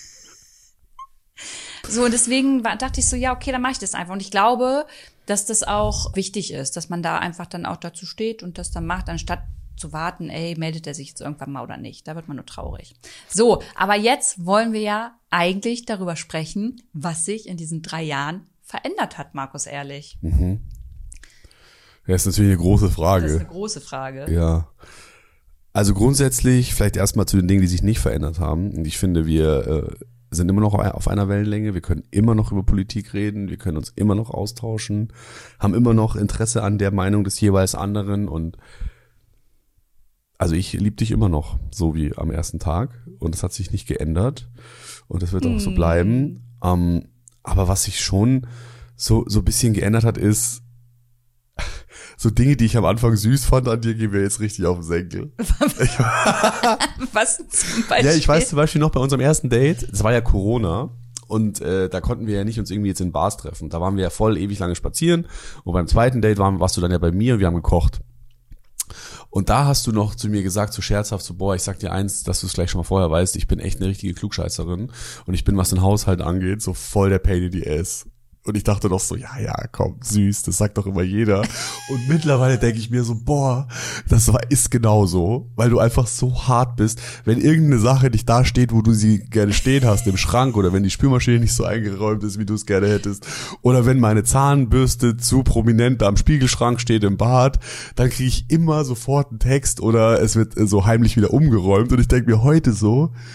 So, und deswegen dachte ich so, ja, okay, dann mache ich das einfach. Und ich glaube, dass das auch wichtig ist, dass man da einfach dann auch dazu steht und das dann macht, anstatt zu warten, ey, meldet er sich jetzt irgendwann mal oder nicht. Da wird man nur traurig. So, aber jetzt wollen wir ja eigentlich darüber sprechen, was sich in diesen 3 Jahren verändert hat, Markus Ehrlich. Mhm. Ja, ist natürlich eine große Frage. Das ist eine große Frage. Ja. Also grundsätzlich vielleicht erstmal zu den Dingen, die sich nicht verändert haben. Und ich finde, wir sind immer noch auf einer Wellenlänge, wir können immer noch über Politik reden, wir können uns immer noch austauschen, haben immer noch Interesse an der Meinung des jeweils anderen und also ich liebe dich immer noch, so wie am ersten Tag und das hat sich nicht geändert und das wird auch so bleiben. Aber was sich schon so ein bisschen geändert hat, ist so Dinge, die ich am Anfang süß fand an dir, gehen mir jetzt richtig auf den Senkel. Was zum Beispiel? Ja, ich weiß zum Beispiel noch bei unserem ersten Date, es war ja Corona und da konnten wir ja nicht uns irgendwie jetzt in Bars treffen. Da waren wir ja voll ewig lange spazieren und beim zweiten Date warst du dann ja bei mir und wir haben gekocht. Und da hast du noch zu mir gesagt, so scherzhaft, so boah, ich sag dir eins, dass du es gleich schon mal vorher weißt, ich bin echt eine richtige Klugscheißerin und ich bin, was den Haushalt angeht, so voll der Pain in the Ass. Und ich dachte doch so, ja, komm, süß, das sagt doch immer jeder. Und mittlerweile denke ich mir so, boah, ist genau so, weil du einfach so hart bist. Wenn irgendeine Sache nicht da steht, wo du sie gerne stehen hast, im Schrank, oder wenn die Spülmaschine nicht so eingeräumt ist, wie du es gerne hättest, oder wenn meine Zahnbürste zu prominent am Spiegelschrank steht im Bad, dann kriege ich immer sofort einen Text oder es wird so heimlich wieder umgeräumt. Und ich denke mir heute so,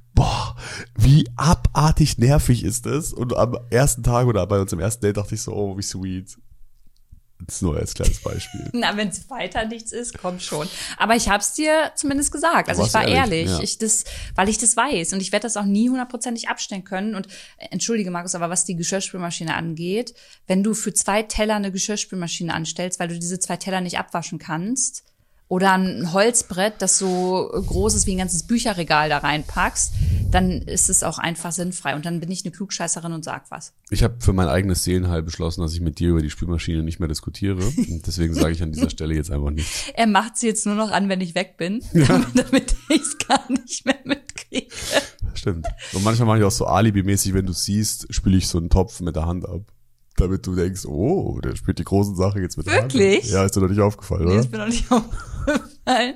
boah, wie abartig nervig ist das? Und am ersten Tag oder bei uns im ersten Date dachte ich so, oh, wie sweet. Das ist nur als kleines Beispiel. Na, wenn es weiter nichts ist, kommt schon. Aber ich hab's dir zumindest gesagt. Also ich war ehrlich, ja. Weil ich das weiß. Und ich werde das auch nie 100% abstellen können. Und entschuldige, Markus, aber was die Geschirrspülmaschine angeht, wenn du für 2 Teller eine Geschirrspülmaschine anstellst, weil du diese 2 Teller nicht abwaschen kannst, oder ein Holzbrett, das so groß ist wie ein ganzes Bücherregal da reinpackst, dann ist es auch einfach sinnfrei. Und dann bin ich eine Klugscheißerin und sag was. Ich habe für mein eigenes Seelenheil beschlossen, dass ich mit dir über die Spülmaschine nicht mehr diskutiere. Und deswegen sage ich an dieser Stelle jetzt einfach nichts. Er macht sie jetzt nur noch an, wenn ich weg bin, damit ich es gar nicht mehr mitkriege. Stimmt. Und manchmal mache ich auch so alibimäßig, wenn du siehst, spüle ich so einen Topf mit der Hand ab. Damit du denkst, oh, der spielt die großen Sachen jetzt mit der Hand. Wirklich? Ja, ist dir doch nicht aufgefallen, oder? Nee, ist mir noch nicht aufgefallen.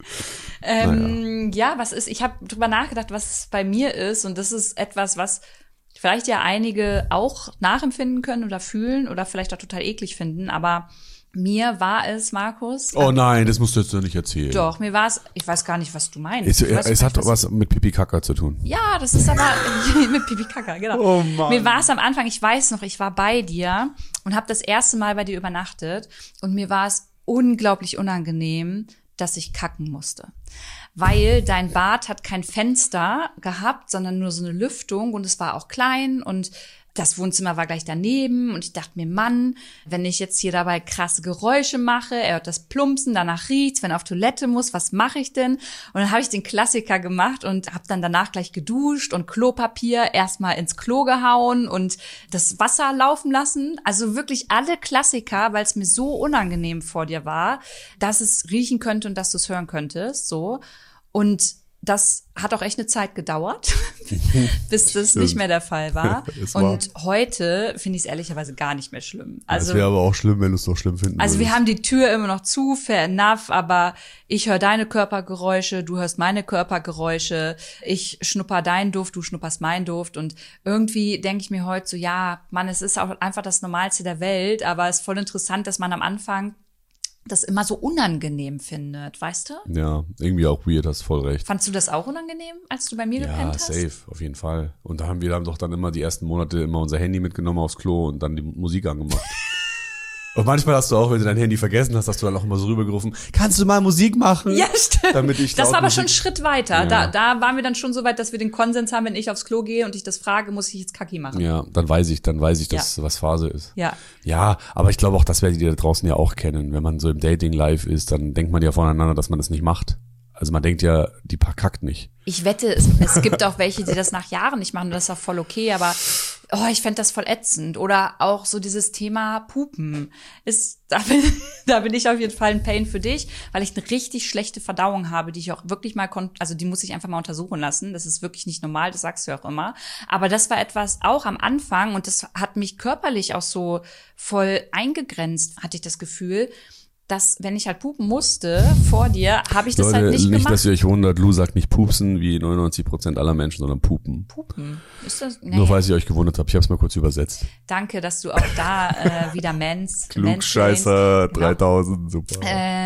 Ja, was ist, ich habe drüber nachgedacht, was bei mir ist, und das ist etwas, was vielleicht ja einige auch nachempfinden können oder fühlen oder vielleicht auch total eklig finden, aber mir war es, Markus. Oh nein, das musst du jetzt doch nicht erzählen. Doch, mir war es, ich weiß gar nicht, was du meinst. Es hat doch was mit Pipi-Kaka zu tun. Ja, das ist aber mit Pipi-Kaka, genau. Oh Mann. Mir war es am Anfang, ich weiß noch, ich war bei dir und habe das erste Mal bei dir übernachtet und mir war es unglaublich unangenehm, dass ich kacken musste. Weil dein Bad hat kein Fenster gehabt, sondern nur so eine Lüftung und es war auch klein und das Wohnzimmer war gleich daneben und ich dachte mir, Mann, wenn ich jetzt hier dabei krasse Geräusche mache, er hört das Plumpsen, danach riecht's, wenn er auf Toilette muss, was mache ich denn? Und dann habe ich den Klassiker gemacht und habe dann danach gleich geduscht und Klopapier erstmal ins Klo gehauen und das Wasser laufen lassen. Also wirklich alle Klassiker, weil es mir so unangenehm vor dir war, dass es riechen könnte und dass du es hören könntest. So. Und das hat auch echt eine Zeit gedauert, bis das nicht mehr der Fall war. Und heute finde ich es ehrlicherweise gar nicht mehr schlimm. Also, das wäre aber auch schlimm, wenn du es noch schlimm finden Also würdest. wir haben die Tür immer noch zu, fair enough, aber ich höre deine Körpergeräusche, du hörst meine Körpergeräusche, ich schnupper deinen Duft, du schnupperst meinen Duft und irgendwie denke ich mir heute so, ja, Mann, es ist auch einfach das Normalste der Welt, aber es ist voll interessant, dass man am Anfang das immer so unangenehm findet, weißt du? Ja, irgendwie auch weird, hast voll recht. Fandst du das auch unangenehm, als du bei mir gepennt hast? Ja, safe, auf jeden Fall. Und da haben wir doch dann immer die ersten Monate immer unser Handy mitgenommen aufs Klo und dann die Musik angemacht. Und manchmal hast du auch, wenn du dein Handy vergessen hast, hast du dann auch immer so rübergerufen, kannst du mal Musik machen? Ja, stimmt. Damit ich das war aber Musik schon einen Schritt weiter. Ja. Da waren wir dann schon so weit, dass wir den Konsens haben, wenn ich aufs Klo gehe und ich das frage, muss ich jetzt Kacki machen. Ja, dann weiß ich, dass was Phase ist. Ja. Ja, aber ich glaube auch, das werdet ihr da draußen ja auch kennen. Wenn man so im Dating live ist, dann denkt man ja voneinander, dass man das nicht macht. Also man denkt ja, die kackt nicht. Ich wette, es gibt auch welche, die das nach Jahren nicht machen, das ist auch voll okay, aber ich fände das voll ätzend. Oder auch so dieses Thema Pupen. Da bin ich auf jeden Fall ein Pain für dich, weil ich eine richtig schlechte Verdauung habe, die ich auch wirklich mal die muss ich einfach mal untersuchen lassen. Das ist wirklich nicht normal, das sagst du ja auch immer. Aber das war etwas auch am Anfang und das hat mich körperlich auch so voll eingegrenzt, hatte ich das Gefühl, dass, wenn ich halt pupen musste vor dir, habe ich das Leute, halt nicht gemacht. Nicht, dass ihr euch wundert, Lou sagt nicht pupsen wie 99% aller Menschen, sondern pupen. Pupen? Ist das? Nee. Nur falls ihr euch gewundert habt, ich habe es mal kurz übersetzt. Danke, dass du auch da wieder Klugscheißer 3000, super.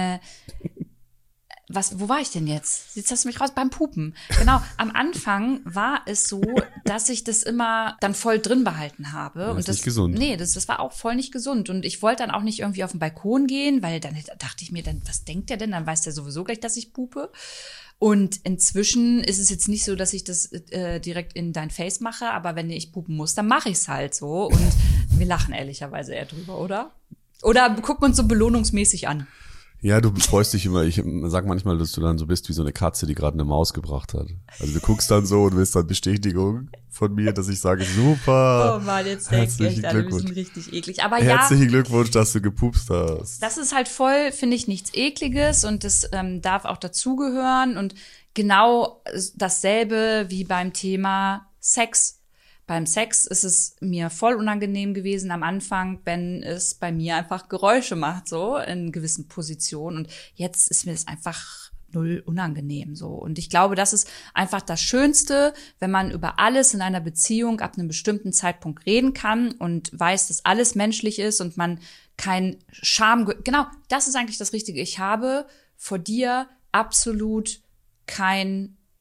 Wo war ich denn jetzt? Jetzt hast du mich raus beim Pupen. Genau, am Anfang war es so, dass ich das immer dann voll drin behalten habe. Das und ist das nicht gesund. Nee, das war auch voll nicht gesund. Und ich wollte dann auch nicht irgendwie auf den Balkon gehen, weil dann dachte ich mir, dann, was denkt der denn? Dann weiß der sowieso gleich, dass ich pupe. Und inzwischen ist es jetzt nicht so, dass ich das direkt in dein Face mache, aber wenn ich pupen muss, dann mache ich es halt so. Und wir lachen ehrlicherweise eher drüber, oder? Oder gucken uns so belohnungsmäßig an. Ja, du freust dich immer. Ich sag manchmal, dass du dann so bist wie so eine Katze, die gerade eine Maus gebracht hat. Also du guckst dann so und willst dann Bestätigung von mir, dass ich sage, super. Oh Mann, jetzt denke ich echt alle, wir sind richtig eklig. Aber herzlichen Glückwunsch, dass du gepupst hast. Das ist halt voll, finde ich, nichts Ekliges und das darf auch dazugehören. Und genau dasselbe wie beim Thema Sex. Beim Sex ist es mir voll unangenehm gewesen am Anfang, wenn es bei mir einfach Geräusche macht, so in gewissen Positionen. Und jetzt ist mir das einfach null unangenehm, so. Und ich glaube, das ist einfach das Schönste, wenn man über alles in einer Beziehung ab einem bestimmten Zeitpunkt reden kann und weiß, dass alles menschlich ist und man kein genau, das ist eigentlich das Richtige. Ich habe vor dir absolut kein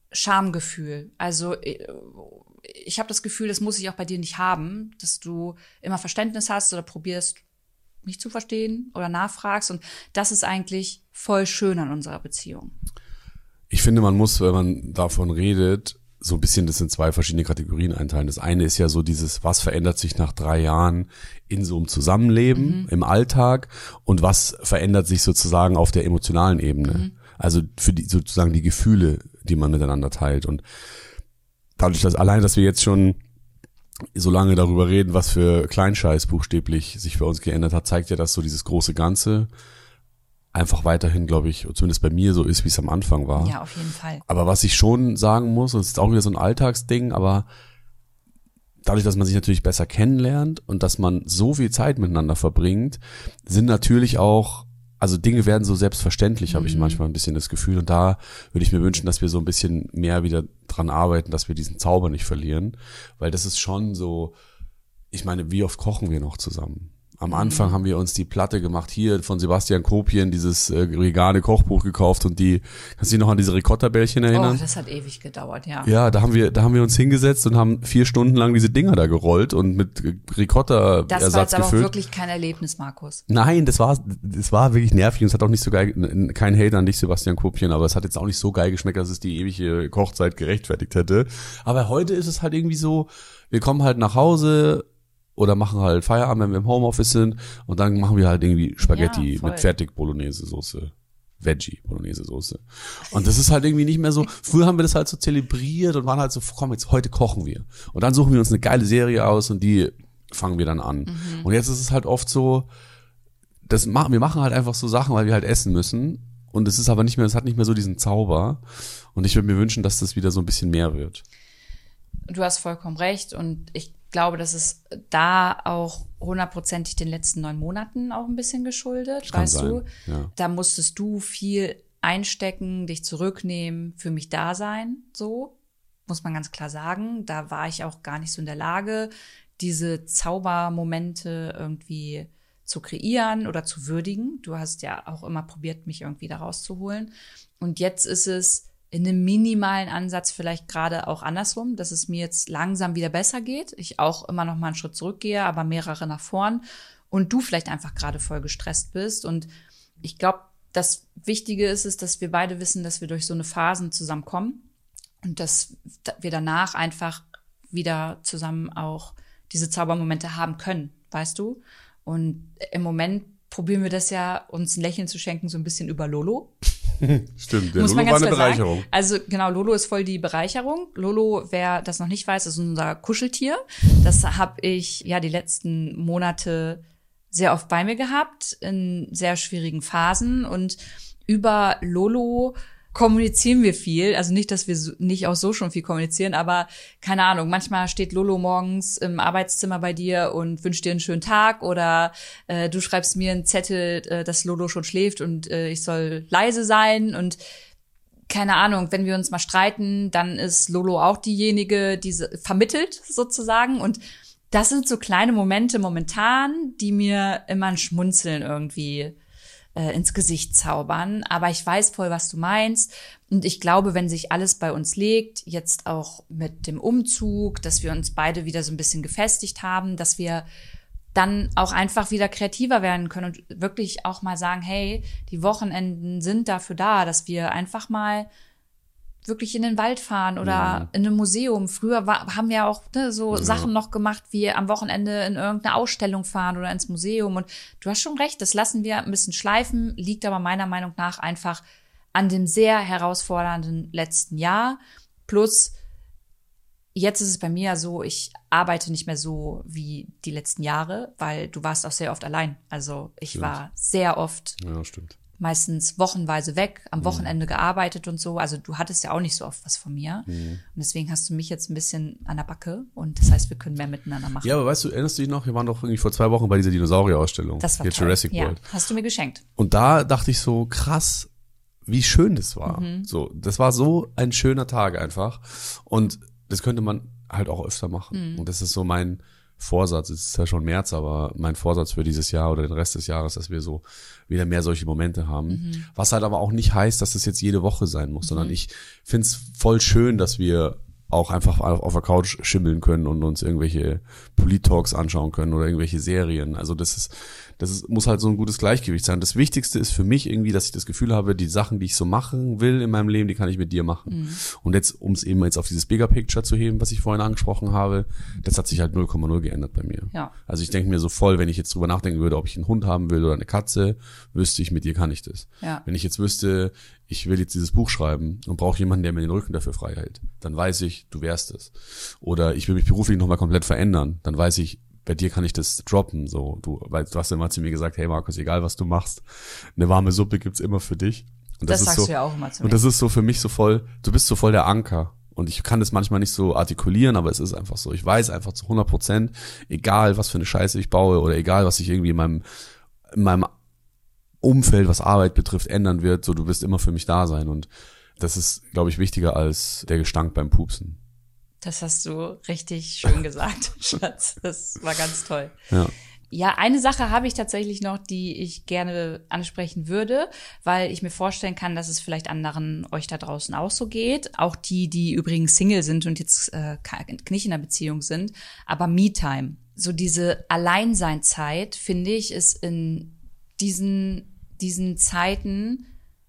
Schamgefühl. Also ich habe das Gefühl, das muss ich auch bei dir nicht haben, dass du immer Verständnis hast oder probierst, mich zu verstehen oder nachfragst. Und das ist eigentlich voll schön an unserer Beziehung. Ich finde, man muss, wenn man davon redet, so ein bisschen das in 2 verschiedene Kategorien einteilen. Das eine ist ja so dieses, was verändert sich nach 3 Jahren in so einem Zusammenleben, im Alltag, und was verändert sich sozusagen auf der emotionalen Ebene. Also für die sozusagen die Gefühle, die man miteinander teilt. Und dadurch, dass wir jetzt schon so lange darüber reden, was für Kleinscheiß buchstäblich sich bei uns geändert hat, zeigt ja, dass so dieses große Ganze einfach weiterhin, glaube ich, zumindest bei mir so ist, wie es am Anfang war. Ja, auf jeden Fall. Aber was ich schon sagen muss, und es ist auch wieder so ein Alltagsding, aber dadurch, dass man sich natürlich besser kennenlernt und dass man so viel Zeit miteinander verbringt, sind natürlich auch, also Dinge werden so selbstverständlich, habe ich manchmal ein bisschen das Gefühl. Und da würde ich mir wünschen, dass wir so ein bisschen mehr wieder dran arbeiten, dass wir diesen Zauber nicht verlieren. Weil das ist schon so, ich meine, wie oft kochen wir noch zusammen? Am Anfang haben wir uns die Platte gemacht, hier von Sebastian Kopien, dieses vegane Kochbuch gekauft und kannst du dich noch an diese Ricotta-Bällchen erinnern? Oh, das hat ewig gedauert, ja. Ja, da haben wir uns hingesetzt und haben 4 Stunden lang diese Dinger da gerollt und mit Ricotta-Ersatz gefüllt. Das war jetzt aber auch wirklich kein Erlebnis, Markus. Nein, das war wirklich nervig und es hat auch nicht so geil, kein Hate an dich, Sebastian Kopien, aber es hat jetzt auch nicht so geil geschmeckt, dass es die ewige Kochzeit gerechtfertigt hätte. Aber heute ist es halt irgendwie so, wir kommen halt nach Hause oder machen halt Feierabend, wenn wir im Homeoffice sind, und dann machen wir halt irgendwie Spaghetti mit Fertig-Bolognese-Soße. Veggie-Bolognese-Soße. Und das ist halt irgendwie nicht mehr so, früher haben wir das halt so zelebriert und waren halt so, komm, jetzt heute kochen wir. Und dann suchen wir uns eine geile Serie aus und die fangen wir dann an. Und jetzt ist es halt oft so, wir machen halt einfach so Sachen, weil wir halt essen müssen. Und es ist aber nicht mehr, es hat nicht mehr so diesen Zauber. Und ich würde mir wünschen, dass das wieder so ein bisschen mehr wird. Du hast vollkommen recht, und ich glaube, das ist da auch 100%ig den letzten 9 Monaten auch ein bisschen geschuldet, weißt du? Ja. Da musstest du viel einstecken, dich zurücknehmen, für mich da sein, so, muss man ganz klar sagen. Da war ich auch gar nicht so in der Lage, diese Zaubermomente irgendwie zu kreieren oder zu würdigen. Du hast ja auch immer probiert, mich irgendwie da rauszuholen. Und jetzt ist es in einem minimalen Ansatz vielleicht gerade auch andersrum, dass es mir jetzt langsam wieder besser geht. Ich auch immer noch mal einen Schritt zurückgehe, aber mehrere nach vorn. Und du vielleicht einfach gerade voll gestresst bist. Und ich glaube, das Wichtige ist, dass wir beide wissen, dass wir durch so eine Phasen zusammenkommen. Und dass wir danach einfach wieder zusammen auch diese Zaubermomente haben können, weißt du? Und im Moment probieren wir das ja, uns ein Lächeln zu schenken, so ein bisschen über Lolo. Stimmt, der Lolo war eine Bereicherung. Sagen. Also genau, Lolo ist voll die Bereicherung. Lolo, wer das noch nicht weiß, ist unser Kuscheltier. Das habe ich ja die letzten Monate sehr oft bei mir gehabt, in sehr schwierigen Phasen. Und über Lolo kommunizieren wir viel. Also nicht, dass wir nicht auch so schon viel kommunizieren, aber keine Ahnung, manchmal steht Lolo morgens im Arbeitszimmer bei dir und wünscht dir einen schönen Tag, oder du schreibst mir einen Zettel, dass Lolo schon schläft und ich soll leise sein, und keine Ahnung, wenn wir uns mal streiten, dann ist Lolo auch diejenige, die vermittelt sozusagen, und das sind so kleine Momente momentan, die mir immer ein Schmunzeln irgendwie ins Gesicht zaubern. Aber ich weiß voll, was du meinst. Und ich glaube, wenn sich alles bei uns legt, jetzt auch mit dem Umzug, dass wir uns beide wieder so ein bisschen gefestigt haben, dass wir dann auch einfach wieder kreativer werden können und wirklich auch mal sagen, hey, die Wochenenden sind dafür da, dass wir einfach mal wirklich in den Wald fahren oder in ein Museum. Früher haben wir auch Sachen noch gemacht, wie am Wochenende in irgendeine Ausstellung fahren oder ins Museum. Und du hast schon recht, das lassen wir ein bisschen schleifen, liegt aber meiner Meinung nach einfach an dem sehr herausfordernden letzten Jahr. Plus, jetzt ist es bei mir so, ich arbeite nicht mehr so wie die letzten Jahre, weil du warst auch sehr oft allein. Also ich war sehr oft meistens wochenweise weg, am Wochenende gearbeitet und so. Also du hattest ja auch nicht so oft was von mir. Und deswegen hast du mich jetzt ein bisschen an der Backe. Und das heißt, wir können mehr miteinander machen. Ja, aber weißt du, erinnerst du dich noch? Wir waren doch irgendwie vor 2 Wochen bei dieser Dinosaurier-Ausstellung. Das war toll. Jurassic World. Ja, hast du mir geschenkt. Und da dachte ich so, krass, wie schön das war. So, das war so ein schöner Tag einfach. Und das könnte man halt auch öfter machen. Und das ist so mein Vorsatz, es ist ja schon März, aber mein Vorsatz für dieses Jahr oder den Rest des Jahres, dass wir so wieder mehr solche Momente haben. Was halt aber auch nicht heißt, dass das jetzt jede Woche sein muss, sondern ich find's voll schön, dass wir auch einfach auf der Couch schimmeln können und uns irgendwelche Polit-Talks anschauen können oder irgendwelche Serien. Also muss halt so ein gutes Gleichgewicht sein. Das Wichtigste ist für mich irgendwie, dass ich das Gefühl habe, die Sachen, die ich so machen will in meinem Leben, die kann ich mit dir machen. Und jetzt, um es eben jetzt auf dieses Bigger Picture zu heben, was ich vorhin angesprochen habe, das hat sich halt 0,0 geändert bei mir. Ja. Also ich denke mir so voll, wenn ich jetzt drüber nachdenken würde, ob ich einen Hund haben will oder eine Katze, wüsste ich, mit dir kann ich das. Ja. Wenn ich jetzt wüsste, ich will jetzt dieses Buch schreiben und brauche jemanden, der mir den Rücken dafür frei hält, dann weiß ich, du wärst es. Oder ich will mich beruflich nochmal komplett verändern, dann weiß ich, bei dir kann ich das droppen. So, du hast ja immer zu mir gesagt, hey Markus, egal was du machst, eine warme Suppe gibt's immer für dich. Und das sagst ist so, du ja auch immer zu mir. Und das ist so für mich so voll, du bist so voll der Anker. Und ich kann das manchmal nicht so artikulieren, aber es ist einfach so. Ich weiß einfach zu 100%, egal was für eine Scheiße ich baue oder egal was ich irgendwie in meinem Umfeld, was Arbeit betrifft, ändern wird, so du wirst immer für mich da sein. Und das ist, glaube ich, wichtiger als der Gestank beim Pupsen. Das hast du richtig schön gesagt, Schatz. Das war ganz toll. Ja. Ja, eine Sache habe ich tatsächlich noch, die ich gerne ansprechen würde, weil ich mir vorstellen kann, dass es vielleicht anderen euch da draußen auch so geht. Auch die übrigens Single sind und jetzt nicht in einer Beziehung sind. Aber Me-Time, so diese Alleinseinzeit, finde ich, ist in diesen Zeiten,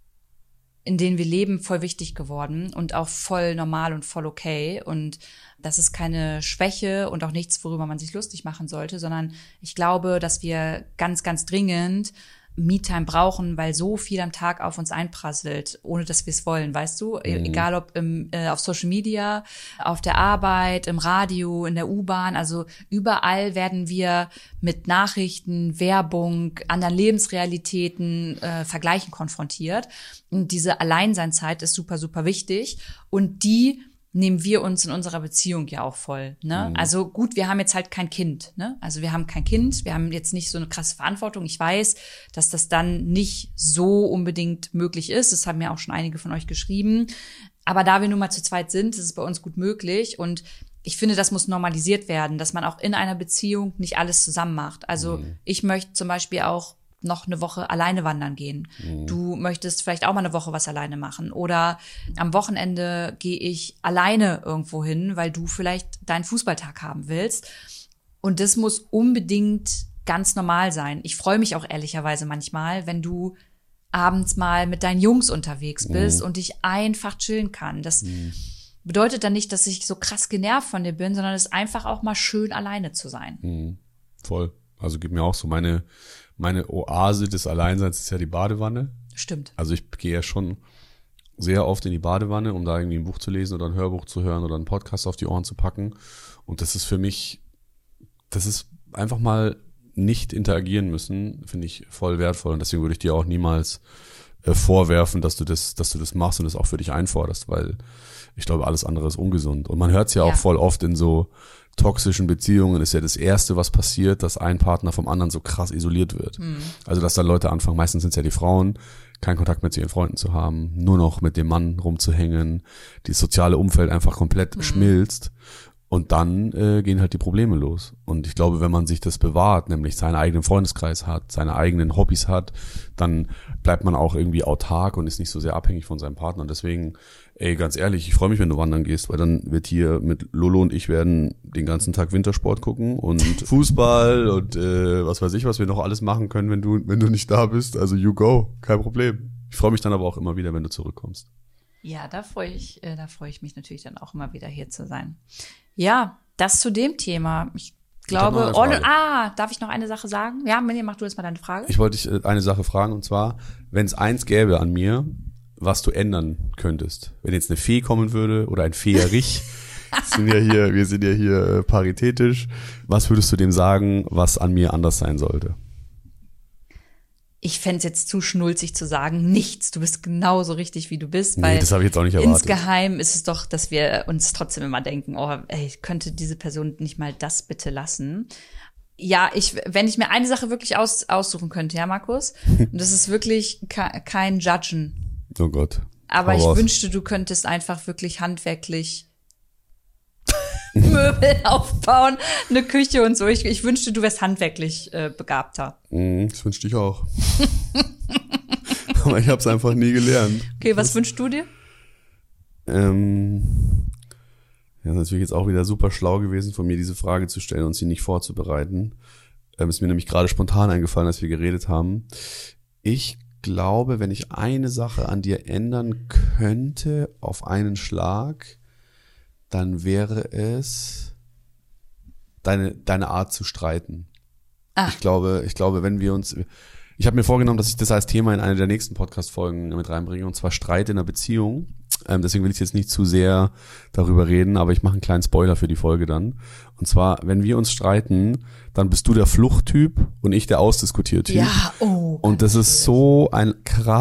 in denen wir leben, voll wichtig geworden und auch voll normal und voll okay. Und das ist keine Schwäche und auch nichts, worüber man sich lustig machen sollte, sondern ich glaube, dass wir ganz, ganz dringend Me-Time brauchen, weil so viel am Tag auf uns einprasselt, ohne dass wir es wollen, weißt du? Egal ob auf Social Media, auf der Arbeit, im Radio, in der U-Bahn, also überall werden wir mit Nachrichten, Werbung, anderen Lebensrealitäten, Vergleichen konfrontiert. Und diese Alleinseinzeit ist super, super wichtig. Und die nehmen wir uns in unserer Beziehung ja auch voll, ne? Also gut, wir haben jetzt halt kein Kind, ne? Also wir haben kein Kind, wir haben jetzt nicht so eine krasse Verantwortung. Ich weiß, dass das dann nicht so unbedingt möglich ist. Das haben ja auch schon einige von euch geschrieben. Aber da wir nun mal zu zweit sind, ist es bei uns gut möglich. Und ich finde, das muss normalisiert werden, dass man auch in einer Beziehung nicht alles zusammen macht. Also ich möchte zum Beispiel auch noch eine Woche alleine wandern gehen. Du möchtest vielleicht auch mal eine Woche was alleine machen. Oder am Wochenende gehe ich alleine irgendwo hin, weil du vielleicht deinen Fußballtag haben willst. Und das muss unbedingt ganz normal sein. Ich freue mich auch ehrlicherweise manchmal, wenn du abends mal mit deinen Jungs unterwegs bist und ich einfach chillen kann. Das bedeutet dann nicht, dass ich so krass genervt von dir bin, sondern es ist einfach auch mal schön, alleine zu sein. Voll. Also gibt mir auch so meine Oase des Alleinseins ist ja die Badewanne. Stimmt. Also ich gehe ja schon sehr oft in die Badewanne, um da irgendwie ein Buch zu lesen oder ein Hörbuch zu hören oder einen Podcast auf die Ohren zu packen. Und das ist für mich, das ist einfach mal nicht interagieren müssen, finde ich voll wertvoll. Und deswegen würde ich dir auch niemals vorwerfen, dass du das machst und das auch für dich einforderst, weil ich glaube, alles andere ist ungesund. Und man hört es ja auch voll oft in so toxischen Beziehungen, ist ja das Erste, was passiert, dass ein Partner vom anderen so krass isoliert wird. Also, dass dann Leute anfangen, meistens sind es ja die Frauen, keinen Kontakt mehr zu ihren Freunden zu haben, nur noch mit dem Mann rumzuhängen, das soziale Umfeld einfach komplett schmilzt. Und dann gehen halt die Probleme los. Und ich glaube, wenn man sich das bewahrt, nämlich seinen eigenen Freundeskreis hat, seine eigenen Hobbys hat, dann bleibt man auch irgendwie autark und ist nicht so sehr abhängig von seinem Partner. Und deswegen, ganz ehrlich, ich freue mich, wenn du wandern gehst, weil dann wird hier mit Lolo und ich werden den ganzen Tag Wintersport gucken und Fußball und was weiß ich, was wir noch alles machen können, wenn du nicht da bist. Also you go, kein Problem. Ich freue mich dann aber auch immer wieder, wenn du zurückkommst. Ja, da freue ich mich natürlich dann auch immer wieder hier zu sein. Ja, das zu dem Thema. Ich glaube, darf ich noch eine Sache sagen? Ja, Mirjam, mach du jetzt mal deine Frage. Ich wollte dich eine Sache fragen, und zwar, wenn es eins gäbe an mir, was du ändern könntest. Wenn jetzt eine Fee kommen würde oder ein Feerich, wir sind ja hier paritätisch, was würdest du dem sagen, was an mir anders sein sollte? Ich fände es jetzt zu schnulzig zu sagen, nichts. Du bist genauso richtig, wie du bist. Weil das habe ich jetzt auch nicht erwartet. Insgeheim ist es doch, dass wir uns trotzdem immer denken, könnte diese Person nicht mal das bitte lassen. Ja, wenn ich mir eine Sache wirklich aussuchen könnte, ja, Markus, und das ist wirklich kein Judgen. Oh Gott. Aber ich wünschte, du könntest einfach wirklich handwerklich Möbel aufbauen, eine Küche und so. Ich wünschte, du wärst handwerklich begabter. Das wünschte ich auch. Aber ich habe es einfach nie gelernt. Okay, was wünschst du dir? Ja, ist natürlich jetzt auch wieder super schlau gewesen von mir, diese Frage zu stellen und sie nicht vorzubereiten. Ist mir nämlich gerade spontan eingefallen, als wir geredet haben. Ich glaube, wenn ich eine Sache an dir ändern könnte auf einen Schlag, dann wäre es deine Art zu streiten. Ich glaube, wenn wir uns, ich habe mir vorgenommen, dass ich das als Thema in eine der nächsten Podcast-Folgen mit reinbringe, und zwar Streit in einer Beziehung. Deswegen will ich jetzt nicht zu sehr darüber reden, aber ich mache einen kleinen Spoiler für die Folge dann. Und zwar, wenn wir uns streiten, dann bist du der Fluchttyp und ich der Ausdiskutiertyp. Ja, oh. Und das ist so ein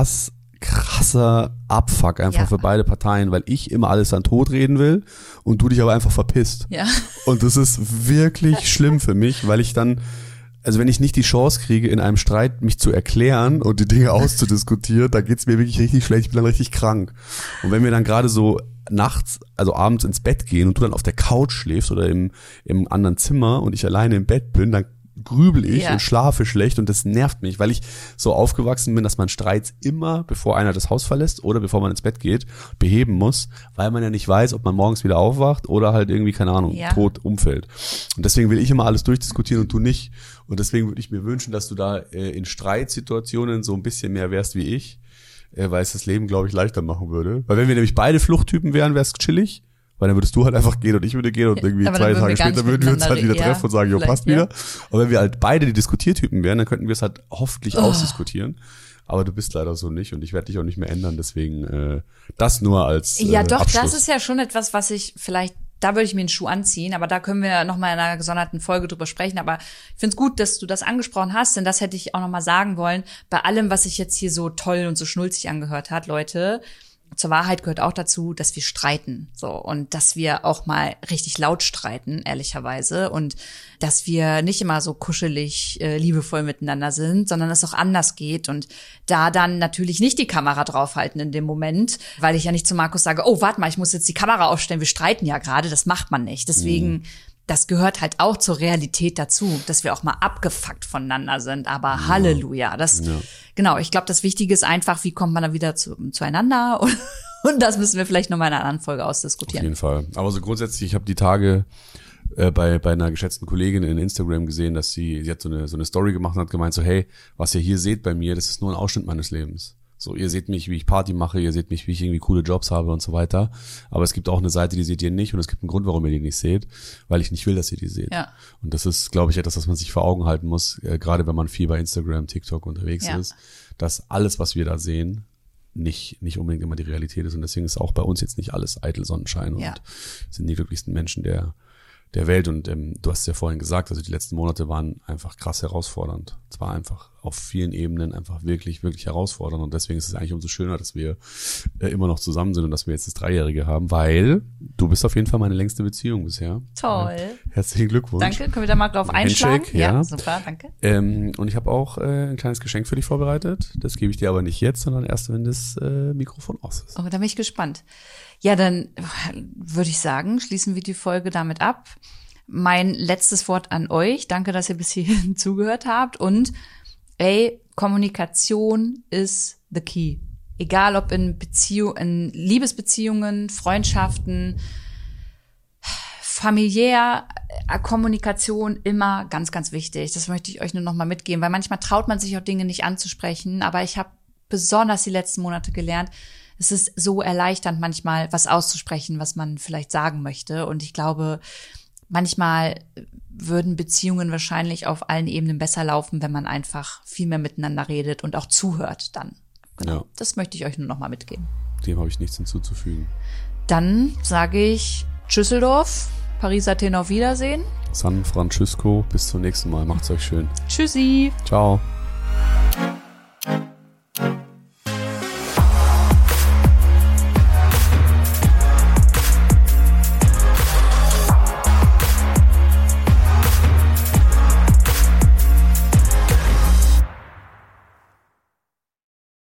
krasser Abfuck einfach für beide Parteien, weil ich immer alles an Tod reden will und du dich aber einfach verpisst. Ja. Und das ist wirklich schlimm für mich, weil ich dann, also wenn ich nicht die Chance kriege, in einem Streit mich zu erklären und die Dinge auszudiskutieren, da geht's mir wirklich richtig schlecht, ich bin dann richtig krank. Und wenn wir dann gerade so nachts, also abends ins Bett gehen und du dann auf der Couch schläfst oder im anderen Zimmer und ich alleine im Bett bin, dann grübel ich und schlafe schlecht und das nervt mich, weil ich so aufgewachsen bin, dass man Streits immer, bevor einer das Haus verlässt oder bevor man ins Bett geht, beheben muss, weil man ja nicht weiß, ob man morgens wieder aufwacht oder halt irgendwie, keine Ahnung, tot umfällt. Und deswegen will ich immer alles durchdiskutieren und du nicht. Und deswegen würde ich mir wünschen, dass du da in Streitsituationen so ein bisschen mehr wärst wie ich, weil es das Leben, glaube ich, leichter machen würde. Weil wenn wir nämlich beide Fluchttypen wären, wäre es chillig. Weil dann würdest du halt einfach gehen und ich würde gehen und irgendwie 2 Tage später würden wir uns halt wieder treffen und sagen, jo, passt wieder. Aber wenn wir halt beide die Diskutiertypen wären, dann könnten wir es halt hoffentlich ausdiskutieren. Aber du bist leider so nicht und ich werde dich auch nicht mehr ändern, deswegen das nur als Ja, doch, Abschluss. Das ist ja schon etwas, was ich vielleicht, da würde ich mir einen Schuh anziehen, aber da können wir nochmal in einer gesonderten Folge drüber sprechen. Aber ich finde es gut, dass du das angesprochen hast, denn das hätte ich auch nochmal sagen wollen. Bei allem, was sich jetzt hier so toll und so schnulzig angehört hat, Leute, zur Wahrheit gehört auch dazu, dass wir streiten, so, und dass wir auch mal richtig laut streiten, ehrlicherweise, und dass wir nicht immer so kuschelig, liebevoll miteinander sind, sondern es auch anders geht und da dann natürlich nicht die Kamera draufhalten in dem Moment, weil ich ja nicht zu Markus sage, oh, warte mal, ich muss jetzt die Kamera aufstellen, wir streiten ja gerade, das macht man nicht, deswegen das gehört halt auch zur Realität dazu, dass wir auch mal abgefuckt voneinander sind. Aber Halleluja. Genau, ich glaube, das Wichtige ist einfach, wie kommt man da wieder zueinander? Und das müssen wir vielleicht nochmal in einer anderen Folge ausdiskutieren. Auf jeden Fall. Aber so grundsätzlich, ich habe die Tage bei einer geschätzten Kollegin in Instagram gesehen, dass sie hat so eine Story gemacht und hat gemeint so, hey, was ihr hier seht bei mir, das ist nur ein Ausschnitt meines Lebens. So, ihr seht mich, wie ich Party mache, ihr seht mich, wie ich irgendwie coole Jobs habe und so weiter. Aber es gibt auch eine Seite, die seht ihr nicht und es gibt einen Grund, warum ihr die nicht seht, weil ich nicht will, dass ihr die seht. Ja. Und das ist, glaube ich, etwas, was man sich vor Augen halten muss, gerade wenn man viel bei Instagram, TikTok unterwegs ist, dass alles, was wir da sehen, nicht unbedingt immer die Realität ist. Und deswegen ist auch bei uns jetzt nicht alles eitel Sonnenschein und sind die glücklichsten Menschen der Welt. Und du hast es ja vorhin gesagt, also die letzten Monate waren einfach krass herausfordernd. Es war einfach auf vielen Ebenen einfach wirklich, wirklich herausfordernd. Und deswegen ist es eigentlich umso schöner, dass wir immer noch zusammen sind und dass wir jetzt das 3-Jährige haben, weil du bist auf jeden Fall meine längste Beziehung bisher. Toll. Herzlichen Glückwunsch. Danke, können wir da mal drauf einschlagen? Handshake, ja. Super, danke. Und ich habe auch ein kleines Geschenk für dich vorbereitet. Das gebe ich dir aber nicht jetzt, sondern erst, wenn das Mikrofon aus ist. Oh, da bin ich gespannt. Ja, dann würde ich sagen, schließen wir die Folge damit ab. Mein letztes Wort an euch. Danke, dass ihr bis hierhin zugehört habt. Und Kommunikation ist the key. Egal ob in Liebesbeziehungen, Freundschaften, familiär, Kommunikation immer ganz, ganz wichtig. Das möchte ich euch nur noch mal mitgeben, weil manchmal traut man sich auch Dinge nicht anzusprechen. Aber ich habe besonders die letzten Monate gelernt, es ist so erleichternd manchmal, was auszusprechen, was man vielleicht sagen möchte. Und ich glaube, manchmal würden Beziehungen wahrscheinlich auf allen Ebenen besser laufen, wenn man einfach viel mehr miteinander redet und auch zuhört dann. Genau. Ja. Das möchte ich euch nur noch mal mitgeben. Dem habe ich nichts hinzuzufügen. Dann sage ich Tschüsseldorf, Paris, Athen, auf Wiedersehen. San Francisco, bis zum nächsten Mal. Macht's euch schön. Tschüssi. Ciao.